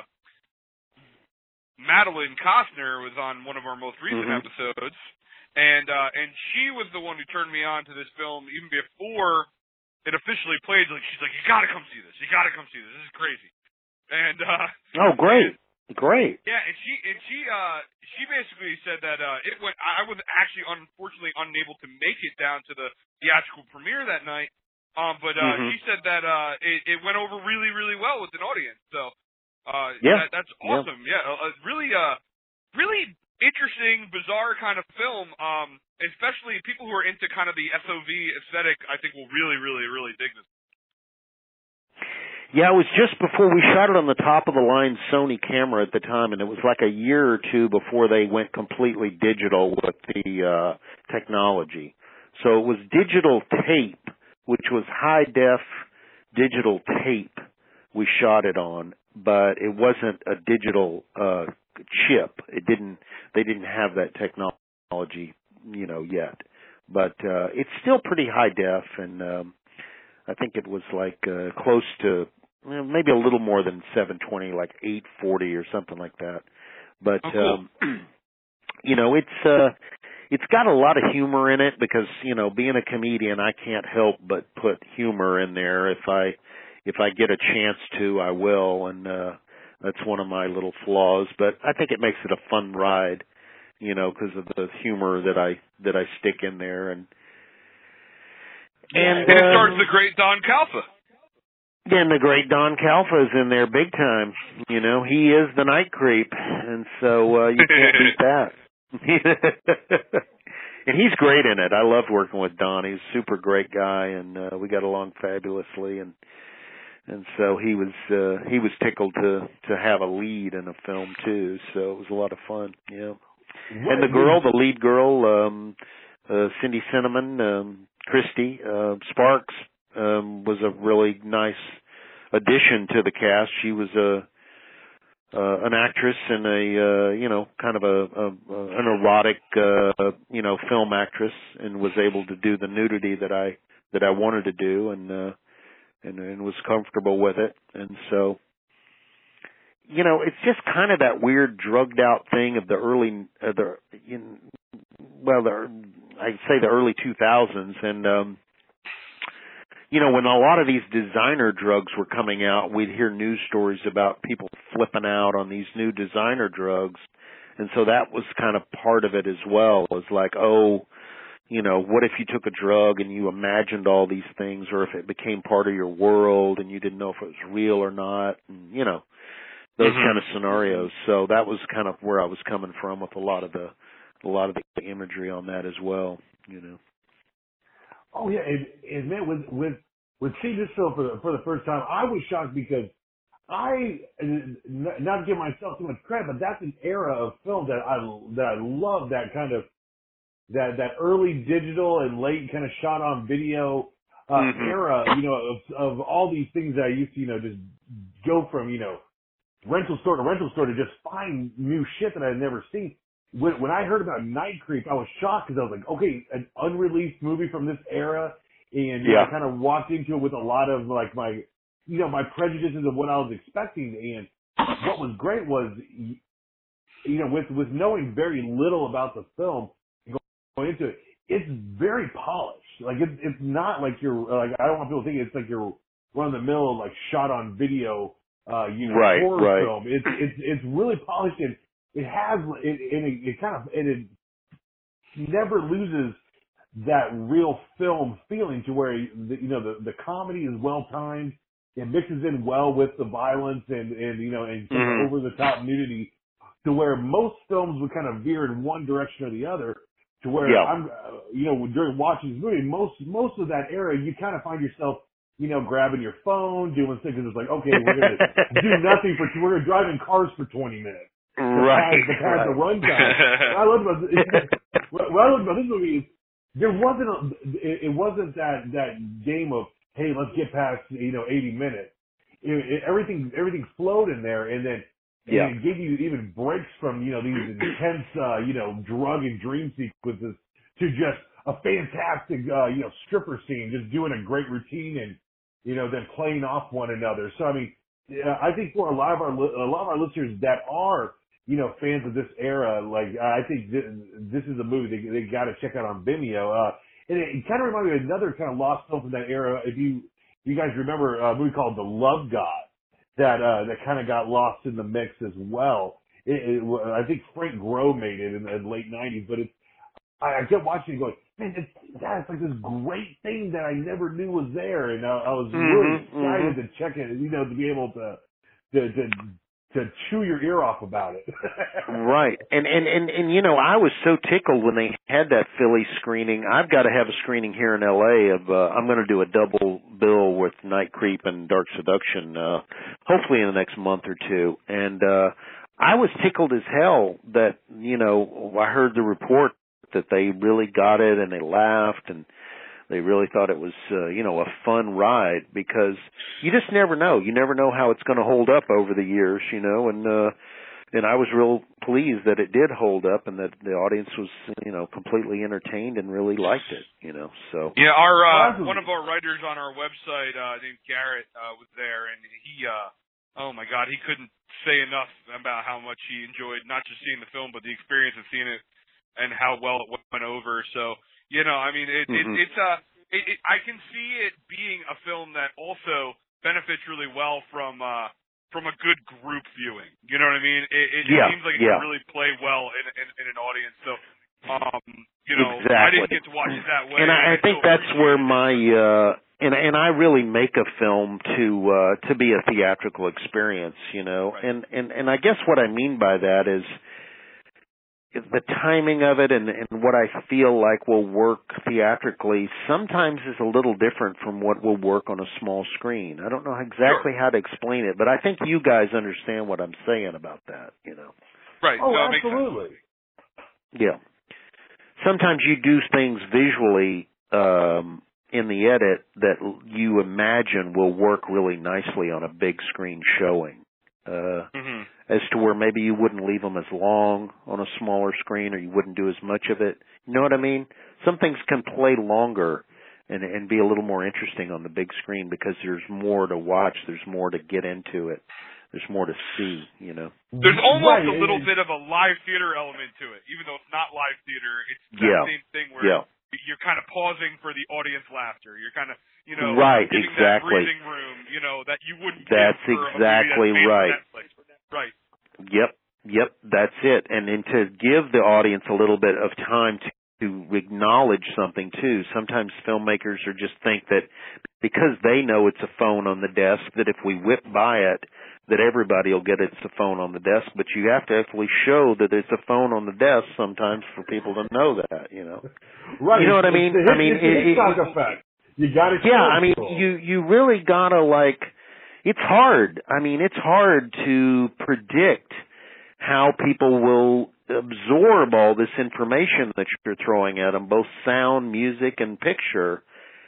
Madeline Costner was on one of our most recent mm-hmm. episodes. And uh, and she was the one who turned me on to this film even before it officially played. Like she's like, you got to come see this. You got to come see this. This is crazy. And uh, oh, great, great. Yeah, and she and she uh, she basically said that uh, it went. I was actually unfortunately unable to make it down to the theatrical premiere that night. Um, but uh, mm-hmm. she said that uh, it, it went over really really well with an audience. So uh, yeah, that, that's awesome. Yeah, yeah uh, really uh, really. interesting, bizarre kind of film, um, especially people who are into kind of the S O V aesthetic, I think will really, really, really dig this. Yeah, it was just before we shot it on the top-of-the-line Sony camera at the time, and it was like a year or two before they went completely digital with the uh, technology. So it was digital tape, which was high-def digital tape we shot it on, but it wasn't a digital uh chip. It didn't, they didn't have that technology, you know, yet. But, uh, it's still pretty high def, and, um, I think it was like, uh, close to, well, maybe a little more than seven twenty, like eight forty or something like that. But, oh, cool. um, you know, it's uh, it's got a lot of humor in it because, you know, being a comedian, I can't help but put humor in there. If I if I get a chance to, I will, and uh, that's one of my little flaws. But I think it makes it a fun ride, you know, because of the humor that I that I stick in there, and and, and it um, stars the great Don Calfa. Then the great Don Calfa is in there big time. You know, he is the night creep, and so uh, you can't beat that. And he's great in it. I loved working with Don. He's a super great guy, and uh, we got along fabulously. And and so he was uh, he was tickled to to have a lead in a film too. So it was a lot of fun. Yeah. What and the girl, the lead girl, um, uh, Cindy Cinnamon, um, Christy uh, Sparks. Um, was a really nice addition to the cast. She was a uh, an actress and a uh, you know kind of a, a, a an erotic uh, you know film actress, and was able to do the nudity that I that I wanted to do, and uh, and, and was comfortable with it. And so, you know, it's just kind of that weird drugged out thing of the early uh, the in, well the I'd say the early two thousands, and um, you know, when a lot of these designer drugs were coming out, we'd hear news stories about people flipping out on these new designer drugs. And so that was kind of part of it as well. It was like, oh, you know, what if you took a drug and you imagined all these things, or if it became part of your world and you didn't know if it was real or not, and, you know, those mm-hmm. kind of scenarios. So that was kind of where I was coming from with a lot of the, a lot of the imagery on that as well, you know. Oh yeah, and, and man, with with with seeing this film for the for the first time, I was shocked because I, not to give myself too much credit, but that's an era of film that I that I love. That kind of that that early digital and late kind of shot on video uh, mm-hmm. era, you know, of of all these things that I used to, you know, just go from, you know, rental store to rental store to just find new shit that I had never seen. When, when I heard about Night Creep, I was shocked because I was like, okay, an unreleased movie from this era, and you yeah. know, I kind of walked into it with a lot of like my, you know, my prejudices of what I was expecting. And what was great was, you know, with with knowing very little about the film, going into it, it's very polished. Like it's it's not like you're like I don't want people to think it's like you're run of the mill like shot on video, uh, you know, right, horror right. film. It's it's it's really polished and. It has, it, it, it kind of, and it never loses that real film feeling to where, the, you know, the, the comedy is well timed. It mixes in well with the violence and, and you know, and mm-hmm. over the top nudity to where most films would kind of veer in one direction or the other to where yeah. I'm, uh, you know, during watching this movie, most, most of that era, you kind of find yourself, you know, grabbing your phone, doing things. It's like, okay, we're going to do nothing for, we're going to drive in cars for twenty minutes. Right. The past, right. the runtime. What I loved about this, what I loved about this movie is there wasn't a, it, it wasn't that that game of hey, let's get past you know eighty minutes. It, it, everything everything flowed in there, and then yeah. and it gave you even breaks from you know these intense uh, you know drug and dream sequences to just a fantastic uh, you know stripper scene, just doing a great routine and you know then playing off one another. So I mean, I think for a lot of our a lot of our listeners that are you know, fans of this era, like, I think this, this is a movie they, they got to check out on Vimeo. Uh, and it, it kind of reminded me of another kind of lost film from that era. If you, you guys remember a movie called The Love God that, uh, that kind of got lost in the mix as well. It, it, I think Frank Gros made it in the late nineties, but it's, I, I kept watching it going, man, it's, that's like this great thing that I never knew was there. And I, I was mm-hmm, really excited mm-hmm. to check it, you know, to be able to, to, to, to chew your ear off about it. Right. And, and, and, and, you know, I was so tickled when they had that Philly screening. I've got to have a screening here in L A of, uh, I'm going to do a double bill with Night Creep and Dark Seduction, uh, hopefully in the next month or two. And, uh, I was tickled as hell that, you know, I heard the report that they really got it and they laughed and they really thought it was, uh, you know, a fun ride because you just never know. You never know how it's going to hold up over the years, you know, and, uh, and I was real pleased that it did hold up and that the audience was, you know, completely entertained and really liked it, you know, so. Yeah, our, uh, one of our writers on our website, uh, named Garrett, uh, was there and he, uh, oh my God, he couldn't say enough about how much he enjoyed not just seeing the film, but the experience of seeing it and how well it went over. So, you know, I mean, it, mm-hmm. it, it's uh, it, it, I can see it being a film that also benefits really well from uh, from a good group viewing. You know what I mean? It, it, yeah, it seems like it yeah. can really play well in, in, in an audience. So, um, you know, exactly. I didn't get to watch it that way. And I, I think that's where my uh, and and I really make a film to uh, to be a theatrical experience. You know, right. and and and I guess what I mean by that is the timing of it and, and what I feel like will work theatrically sometimes is a little different from what will work on a small screen. I don't know exactly sure. how to explain it, but I think you guys understand what I'm saying about that, you know. Right. Oh, no, absolutely. Yeah. Sometimes you do things visually um, in the edit that you imagine will work really nicely on a big screen showing. Uh, mm-hmm. As to where maybe you wouldn't leave them as long on a smaller screen, or you wouldn't do as much of it. You know what I mean? Some things can play longer and, and be a little more interesting on the big screen because there's more to watch, there's more to get into it, there's more to see, you know. There's almost right. a little bit of a live theater element to it, even though it's not live theater. It's that yeah. same thing where yeah. you're kind of pausing for the audience laughter. You're kind of, you know, right, giving exactly. that breathing room, you know, that you wouldn't That's give for exactly a movie that's made right. for Netflix. Right. Yep, yep, that's it. And then to give the audience a little bit of time to, to acknowledge something too. Sometimes filmmakers are just think that because they know it's a phone on the desk, that if we whip by it, that everybody will get it's a phone on the desk. But you have to actually show that it's a phone on the desk sometimes for people to know that, you know. Right. You know what I mean? It's the, I mean, it's the it, Hitchcock it, effect. You got to. Yeah, I mean, you you really gotta like. It's hard. I mean, it's hard to predict how people will absorb all this information that you're throwing at them, both sound, music, and picture.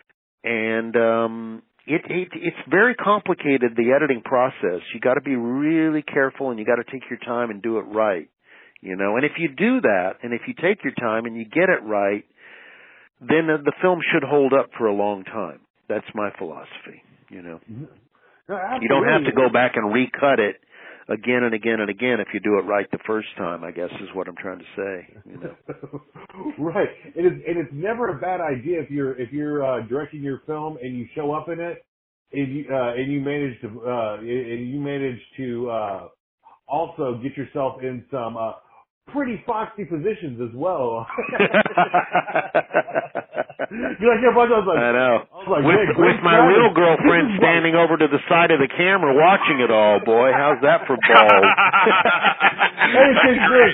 And um, it, it it's very complicated, the editing process. You got to be really careful, and you got to take your time and do it right. You know, and if you do that, and if you take your time and you get it right, then the, the film should hold up for a long time. That's my philosophy. You know. No, you don't have to go back and recut it again and again and again if you do it right the first time, I guess is what I'm trying to say. You know? Right. And it's, and it's never a bad idea if you're if you're uh, directing your film and you show up in it and you uh, and you manage to uh, and you manage to uh, also get yourself in some uh, pretty foxy positions as well. You're like, yeah, I, was like, I know. I was like, with hey, with my Travis, real girlfriend standing over to the side of the camera watching it all, boy. How's that for balls? Hey, it's great.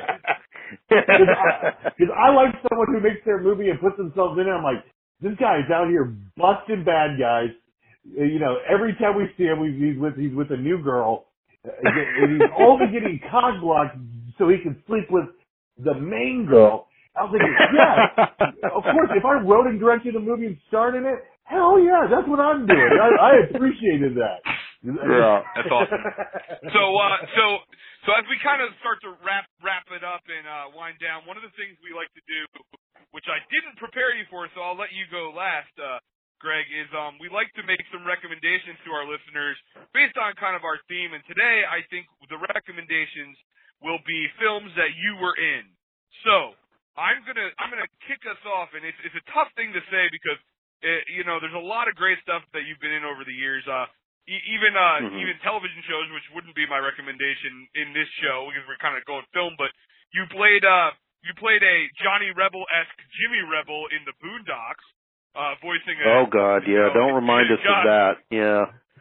Because I, I like someone who makes their movie and puts themselves in it. I'm like, this guy's out here busting bad guys. You know, every time we see him, he's with he's with a new girl, and he's only getting cock blocked so he can sleep with the main girl. I was thinking, yeah, of course, if I wrote and directed a movie and starred in it, hell yeah, that's what I'm doing. I, I appreciated that. Yeah, that's awesome. So, uh, so, so as we kind of start to wrap wrap it up and uh, wind down, one of the things we like to do, which I didn't prepare you for, so I'll let you go last, uh, Greg, is um, we like to make some recommendations to our listeners based on kind of our theme. And today, I think the recommendations will be films that you were in. So. I'm gonna I'm gonna kick us off, and it's it's a tough thing to say because it, you know there's a lot of great stuff that you've been in over the years. Uh, e- even uh, mm-hmm. even television shows, which wouldn't be my recommendation in this show because we're kind of going film. But you played uh you played a Johnny Rebel-esque Jimmy Rebel in the Boondocks, uh, voicing a. Oh God, yeah! Don't remind us God. of that. Yeah,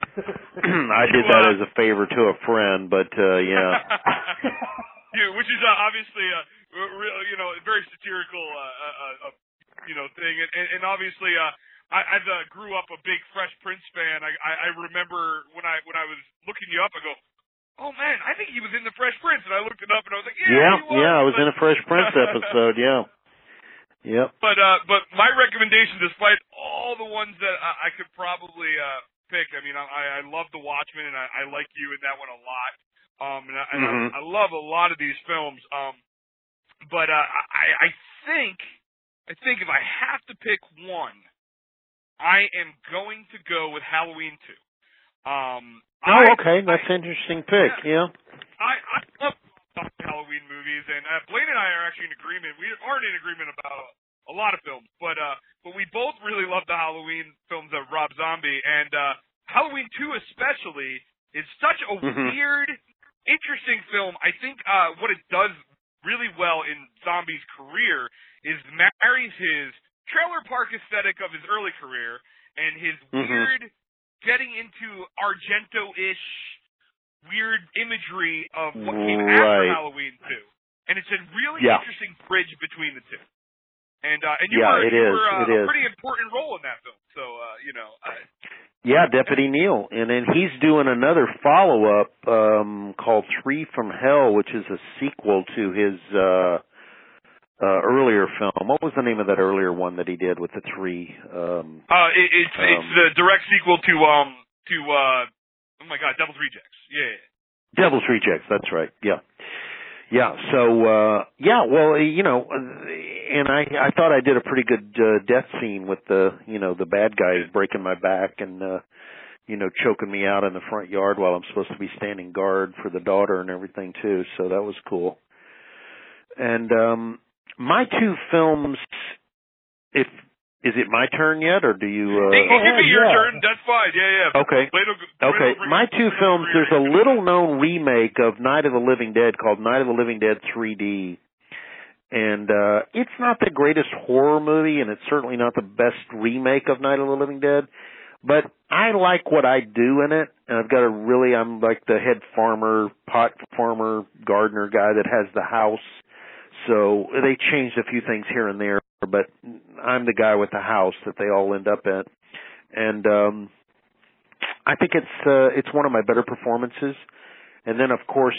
I did that as a favor to a friend, but uh, yeah. Yeah, which is uh, obviously a. Real, you know, very satirical, uh, uh, uh, you know, thing, and, and, and obviously, uh, I, as uh, grew up a big Fresh Prince fan, I, I, I remember when I when I was looking you up, I go, oh man, I think he was in the Fresh Prince, and I looked it up, and I was like, yeah, yeah, he was. yeah, I was but, in a Fresh Prince episode, yeah, yep. But uh, but my recommendation, despite all the ones that I, I could probably uh, pick, I mean, I, I love The Watchmen, and I, I like you in that one a lot, um, and, I, and mm-hmm. I, I love a lot of these films, um. But uh, I, I think, I think if I have to pick one, I am going to go with Halloween two. Um, oh, I, okay, that's an interesting pick. Yeah. I, I love Halloween movies, and uh, Blaine and I are actually in agreement. We aren't in agreement about a lot of films, but uh, but we both really love the Halloween films of Rob Zombie, and uh, Halloween two especially is such a mm-hmm. weird, interesting film. I think uh, what it does really well in Zombie's career is marries his trailer park aesthetic of his early career and his mm-hmm. weird getting into Argento-ish weird imagery of what came right. after Halloween two. And it's a really yeah. interesting bridge between the two. And uh, and you yeah, were, it you is. were uh, it a is. pretty important role in that film. So, uh, you know. I, yeah, Deputy Neil. And then he's doing another follow-up um, called Three from Hell, which is a sequel to his uh, uh, earlier film. What was the name of that earlier one that he did with the three? Um, uh, it, it's um, it's the direct sequel to um to uh oh my God, Devil's Rejects. Yeah. Devil's Rejects. That's right. Yeah. Yeah. So uh, yeah. Well, you know, and I I thought I did a pretty good uh, death scene with the you know the bad guy breaking my back and uh, you know choking me out in the front yard while I'm supposed to be standing guard for the daughter and everything too. So that was cool. And um, my two films, if is it my turn yet, or do you? Uh, it, it could be your yeah. turn. That's fine. Yeah, yeah. Okay. Later, okay. later My two films. There's a little-known remake of Night of the Living Dead called Night of the Living Dead three D, and uh, it's not the greatest horror movie, and it's certainly not the best remake of Night of the Living Dead. But I like what I do in it, and I've got a really. I'm like the head farmer, pot farmer, gardener guy that has the house. So they changed a few things here and there, but I'm the guy with the house that they all end up at. And um I think it's uh, it's one of my better performances. And then, of course,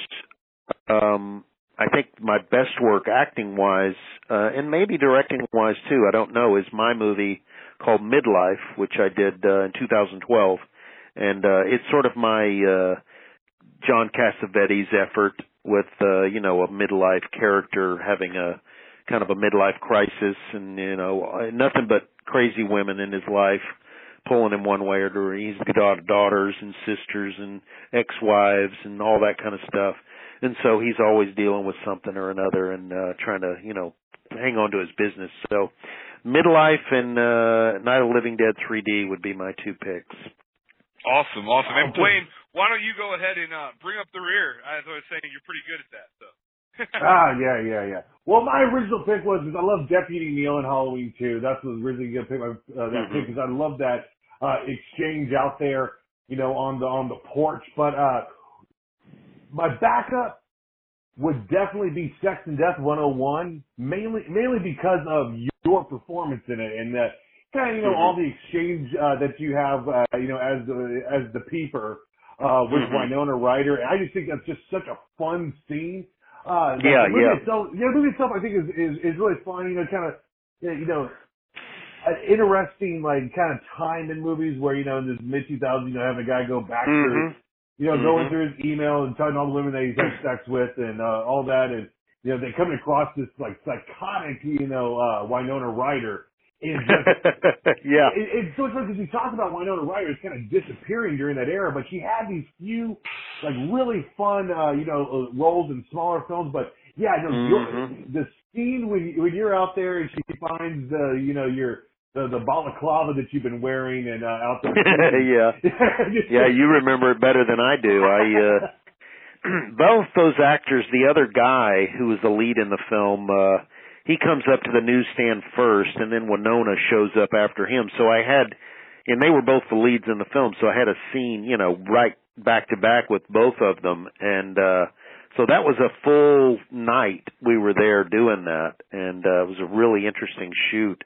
um I think my best work acting-wise, uh, and maybe directing-wise too, I don't know, is my movie called Midlife, which I did uh, in two thousand twelve. And uh, it's sort of my uh, John Cassavetes effort with, uh, you know, a midlife character having a kind of a midlife crisis and, you know, nothing but crazy women in his life pulling him one way or the other. He's got daughters and sisters and ex-wives and all that kind of stuff. And so he's always dealing with something or another and uh, trying to, you know, hang on to his business. So Midlife and uh, Night of the Living Dead three D would be my two picks. Awesome, awesome. And Blaine, why don't you go ahead and uh, bring up the rear? As I was saying, you're pretty good at that. So. ah, yeah, yeah, yeah. Well, my original pick was I love Deputy Neil in Halloween two. That's what was originally going to pick my uh, that mm-hmm. pick because I love that uh, exchange out there, you know, on the on the porch. But uh, my backup would definitely be Sex and Death one oh one, mainly mainly because of your performance in it and that. Kind of, you know, mm-hmm. all the exchange uh, that you have, uh, you know, as the as the peeper uh, with mm-hmm. Winona Ryder. I just think that's just such a fun scene. Uh, yeah, the movie yeah. Itself, yeah, the movie itself, I think is is, is really fun. You know, kind of, you know, an interesting like kind of time in movies where you know in this mid two thousands, you know, having a guy go back mm-hmm. through, you know, mm-hmm. going through his email and telling all the women that he's had sex with and uh, all that, and you know, they come across this like psychotic, you know, uh, Winona Ryder. It's just, yeah. It, it's so much fun because we talk about Winona Ryder is kind of disappearing during that era, but she had these few, like, really fun, uh, you know, uh, roles in smaller films. But yeah, no, mm-hmm. the scene when you, when you're out there and she finds the, you know, your the, the balaclava that you've been wearing and uh, out there. yeah, yeah, you remember it better than I do. I uh, both those actors, the other guy who was the lead in the film. Uh, He comes up to the newsstand first, and then Winona shows up after him. So I had, and they were both the leads in the film, so I had a scene, you know, right back to back with both of them. And uh so that was a full night we were there doing that, and uh, it was a really interesting shoot.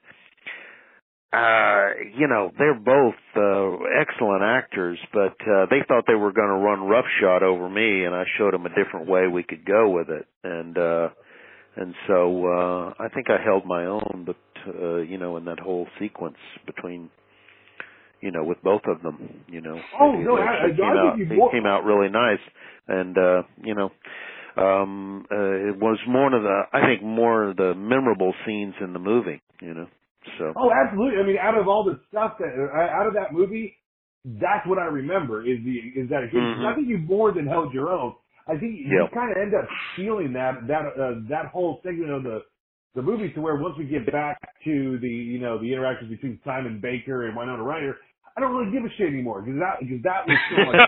Uh, you know, they're both uh, excellent actors, but uh, they thought they were going to run roughshod over me, and I showed them a different way we could go with it. And, uh, And so uh I think I held my own, but uh, you know, in that whole sequence between, you know, with both of them, you know, oh it, no, it, I, it, I, came, I out, think it came out really nice, and uh, you know, um, uh, it was one of the I think more of the memorable scenes in the movie, you know. So oh, absolutely. I mean, out of all the stuff that out of that movie, that's what I remember is the is that Mm-hmm. I think you more than held your own. I think you Yep. kind of end up feeling that that uh, that whole segment of the the movie to where once we get back to the you know the interactions between Simon Baker and Winona Ryder, I don't really give a shit anymore because that because that was so much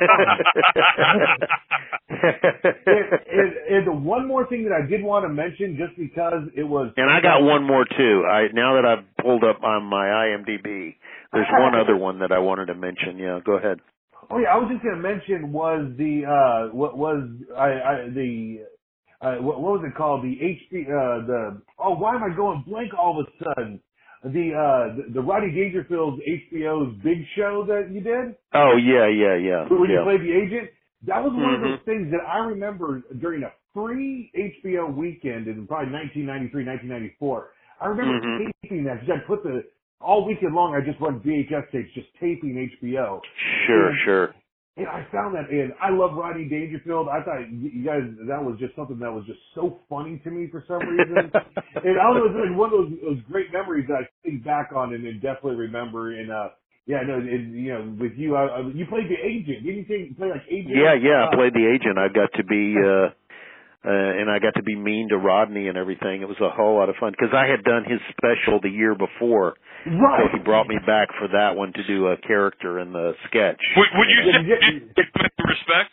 fun. and, and, and the one more thing that I did want to mention, just because it was, and I got one more too. I now that I've pulled up on my I M D B, there's one other one that I wanted to mention. Yeah, go ahead. Oh yeah, I was just going to mention was the uh what was I, I the uh what, what was it called the H B uh the oh why am I going blank all of a sudden the uh the, the Rodney Dangerfield's H B O's Big Show that you did? Oh yeah, yeah, yeah. When yeah. you played the agent, that was one Mm-hmm. of those things that I remember during a free H B O weekend in probably nineteen ninety-three, nineteen ninety-four. I remember Mm-hmm. taping that because I put the all weekend long. I just run V H S tapes, just taping H B O. Sure, and, sure. And I found that, and I love Rodney Dangerfield. I thought you guys, that was just something that was just so funny to me for some reason. And I don't know, it was like one of those, those great memories that I think back on and, and definitely remember. And uh, yeah, no, and, you know, with you, I, I, you played the agent. Didn't you say you played like agent? Yeah, yeah. I Uh, played the agent. I got to be, uh, uh, and I got to be mean to Rodney and everything. It was a whole lot of fun because I had done his special the year before. Right. So he brought me back for that one to do a character in the sketch. Would, would you say you give him any respect?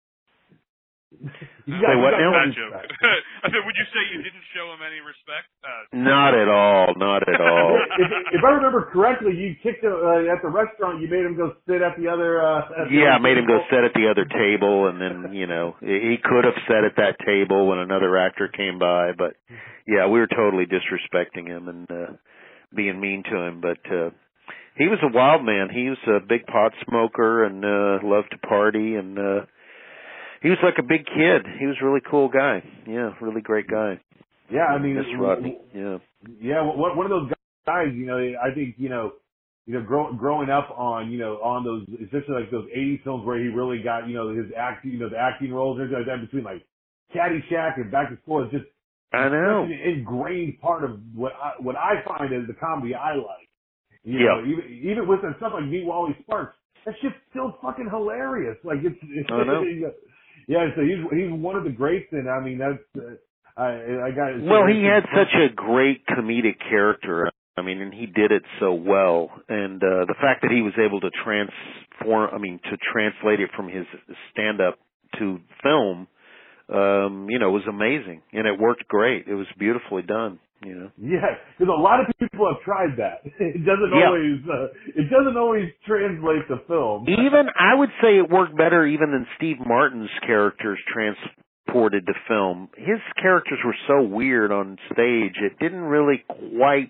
You Say what now? Bad joke. I said, would you say you didn't show him any respect? Uh, Not at all. Not at all. if, if I remember correctly, you kicked him, uh, at the restaurant. You made him go sit at the other. Uh, at the Yeah, I other made him go table. sit at the other table, and then, you know, he could have sat at that table when another actor came by, but yeah, we were totally disrespecting him and uh being mean to him, but uh he was a wild man. He was a big pot smoker and uh loved to party, and uh he was like a big kid. He was a really cool guy. Yeah, really great guy. Yeah, I mean, Miss Rodney. Yeah. Yeah, one one of those guys. You know, I think you know, you know, grow, growing up on you know on those, especially like those eighties films where he really got you know his acting, you know, the acting roles and everything like that between like Caddyshack and Back to School is just I know such an ingrained part of what I, what I find as the comedy I like. You Yeah. know, even even with stuff like Meet Wally Sparks, that shit's still fucking hilarious. Like it's, it's I know. yeah. So he's he's one of the greats, and I mean that's uh, I I got. Well, he had such a great comedic character. I mean, and he did it so well. And uh the fact that he was able to transform, I mean, to translate it from his stand-up to film, um, you know, was amazing. And it worked great. It was beautifully done, you know. Yeah, because a lot of people have tried that. It doesn't Yeah. always uh, it doesn't always translate to film. Even, I would say it worked better even than Steve Martin's characters transported to film. His characters were so weird on stage, it didn't really quite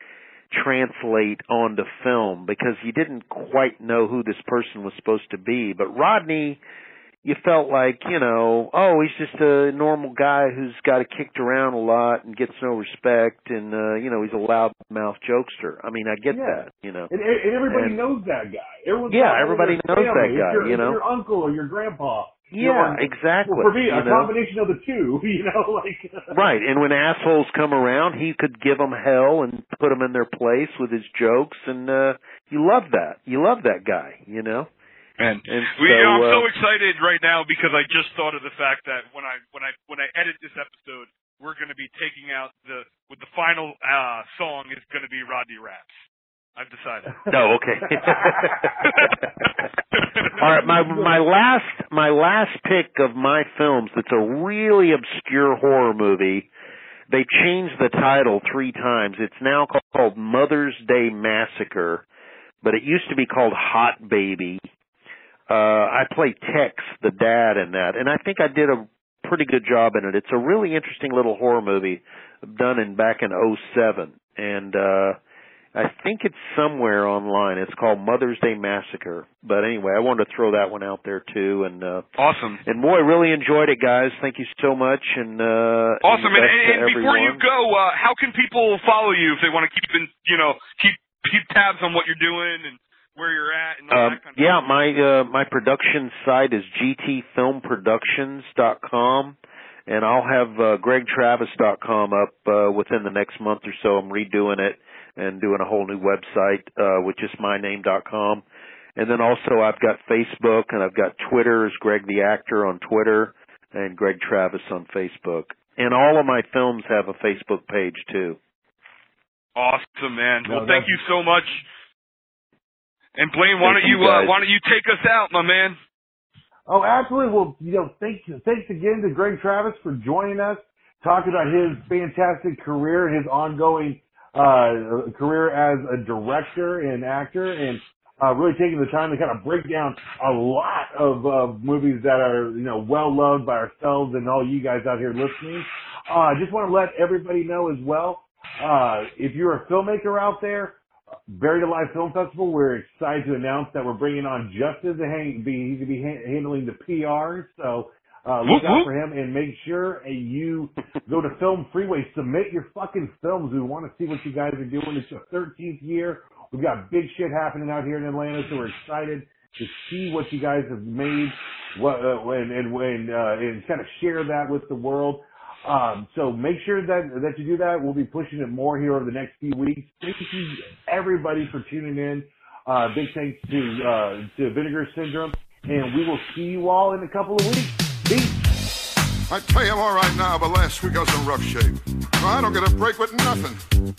translate onto film because you didn't quite know who this person was supposed to be. But Rodney, you felt like, you know, oh, he's just a normal guy who's got it kicked around a lot and gets no respect, and, uh, you know, he's a loudmouth jokester. I mean, I get Yeah. that, you know. And, and everybody And- knows that guy. Everyone's Yeah, talking everybody about their knows that family. It's guy, your, you it's know. your uncle or your grandpa. You Yeah, know, and- exactly. Well, for me, you a know? combination of the two. You know, like Right, and when assholes come around, he could give them hell and put them in their place with his jokes, and uh you love that. You love that guy, you know. And, And we, so, I'm so uh, excited right now because I just thought of the fact that when I when I when I edit this episode, we're going to be taking out the with the final uh song is going to be Rodney Raps. I've decided. No, okay. All right, my my last my last pick of my films that's a really obscure horror movie. They changed the title three times. It's now called Mother's Day Massacre, but it used to be called Hot Baby. Uh I play Tex, the dad, in that, and I think I did a pretty good job in it. It's a really interesting little horror movie done in back in oh seven, and uh I think it's somewhere online. It's called Mother's Day Massacre. But anyway, I wanted to throw that one out there too. And uh, awesome. And boy, really enjoyed it, guys. Thank you so much. And uh, awesome. And, and, and before everyone. you go, uh, how can people follow you if they want to keep in, you know, keep keep tabs on what you're doing and where you're at and all Um, that kind of yeah, stuff? my uh, my production site is g t film productions dot com, and I'll have uh, greg travis dot com up uh, within the next month or so. I'm redoing it and doing a whole new website, uh, with just my name dot com. And then also I've got Facebook and I've got Twitter as Greg the Actor on Twitter and Greg Travis on Facebook. And all of my films have a Facebook page too. Awesome, man. No, well, thank you so much. And Blaine, why don't you, uh, why don't you take us out, my man? Oh, absolutely. Well, you know, thank you. Thanks again to Greg Travis for joining us, talking about his fantastic career and his ongoing uh career as a director and actor, and uh really taking the time to kind of break down a lot of uh, movies that are, you know, well loved by ourselves and all you guys out here listening. I uh, just want to let everybody know as well, uh if you're a filmmaker out there, Buried Alive Film Festival, we're excited to announce that we're bringing on Justin to hang, be, he's going to be ha- handling the P R, so uh, look out for him and make sure uh, you go to Film Freeway, submit your fucking films. We want to see what you guys are doing. It's your thirteenth year. We've got big shit happening out here in Atlanta, so we're excited to see what you guys have made, what, uh, and, and, and, uh, and kind of share that with the world. Um, so make sure that, that you do that. We'll be pushing it more here over the next few weeks. Thank you everybody for tuning in. Uh, big thanks to, uh, to Vinegar Syndrome, and we will see you all in a couple of weeks. Peace. I tell you I'm all right now, but last week I was in rough shape. I don't get a break with nothing.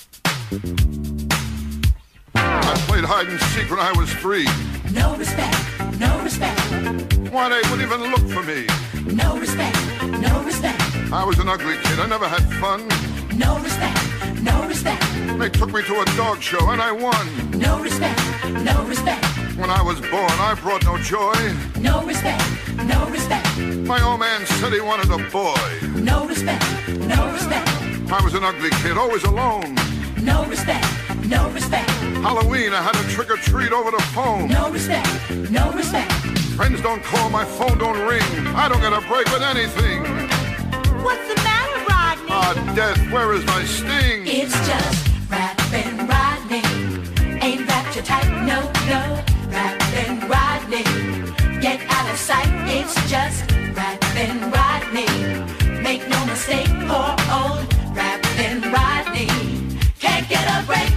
I played hide and seek when I was three. No respect, no respect. Why, they wouldn't even look for me. No respect, no respect. I was an ugly kid. I never had fun. No respect, no respect. They took me to a dog show and I won. No respect, no respect. When I was born, I brought no joy. No respect, no respect. My old man said he wanted a boy. No respect, no respect. I was an ugly kid, always alone. No respect, no respect. Halloween, I had a trick or treat over the phone. No respect, no respect. Friends don't call, my phone don't ring. I don't get a break with anything. What's the matter, Rodney? Ah, death, where is my sting? It's just rapping Rodney. Ain't that your type? No, no. Rapping Rodney. Get out of sight. It's just rapping Rodney. Make no mistake, poor old rapping Rodney can't get a break.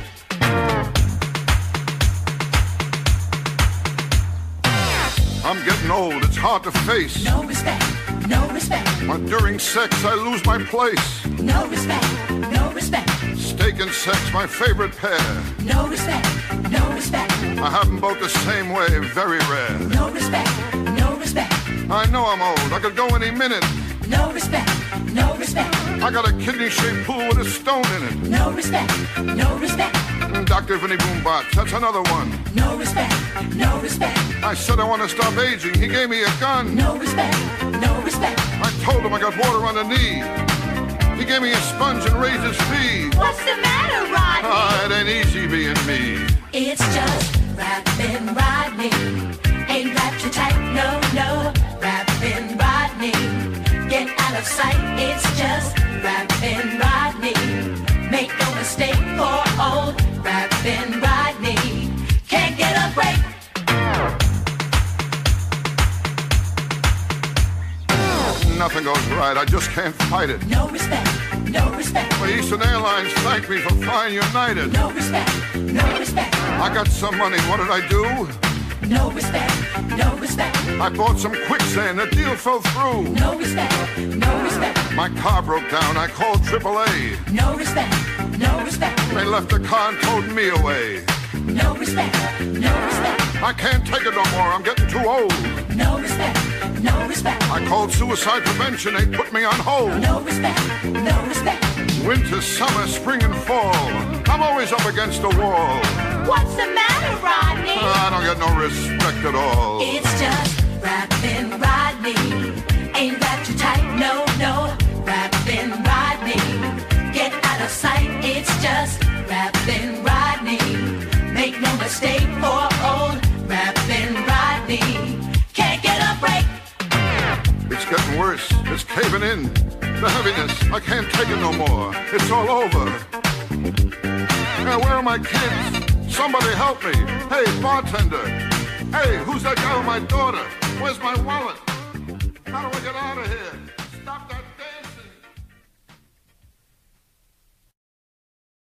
I'm getting old, it's hard to face. No respect, no respect. When during sex I lose my place. No respect, no respect. Steak and sex, my favorite pair. No respect, no respect. I have them both the same way, very rare. No respect, no respect. I know I'm old, I could go any minute. No respect, no respect. I got a kidney-shaped pool with a stone in it. No respect, no respect. Doctor Vinny Boombox, that's another one. No respect, no respect. I said I want to stop aging, he gave me a gun. No respect, no respect. I told him I got water on the knee. He gave me a sponge and raised his fee. What's the matter, Rodney? Ah, it ain't easy being me. It's just rapping Rodney. Ain't that your type? No, no. Rapping Rodney. Get out of sight. It's just rapping Rodney. Make no mistake, poor old rapping Rodney can't get a break. Nothing goes right, I just can't fight it. No respect, no respect. But Eastern Airlines thanked me for flying United. No respect, no respect. I got some money, what did I do? No respect, no respect. I bought some quicksand, the deal fell through. No respect, no respect. My car broke down, I called triple A. No respect, no respect. They left the car and towed me away. No respect, no respect. I can't take it no more, I'm getting too old. No respect, no respect. I called suicide prevention, they put me on hold. No respect, no respect. Winter, summer, spring, and fall, I'm always up against the wall. What's the matter, Rodney? I don't get no respect at all. It's just rapping Rodney. Ain't that your type? No, no. Rapping Rodney. Get out of sight. It's just rapping Rodney. Make no mistake, poor old rapping Rodney can't get a break. It's getting worse. It's caving in. The heaviness, I can't take it no more. It's all over. Hey, where are my kids? Somebody help me. Hey, bartender. Hey, who's that guy with my daughter? Where's my wallet? How do I get out of here?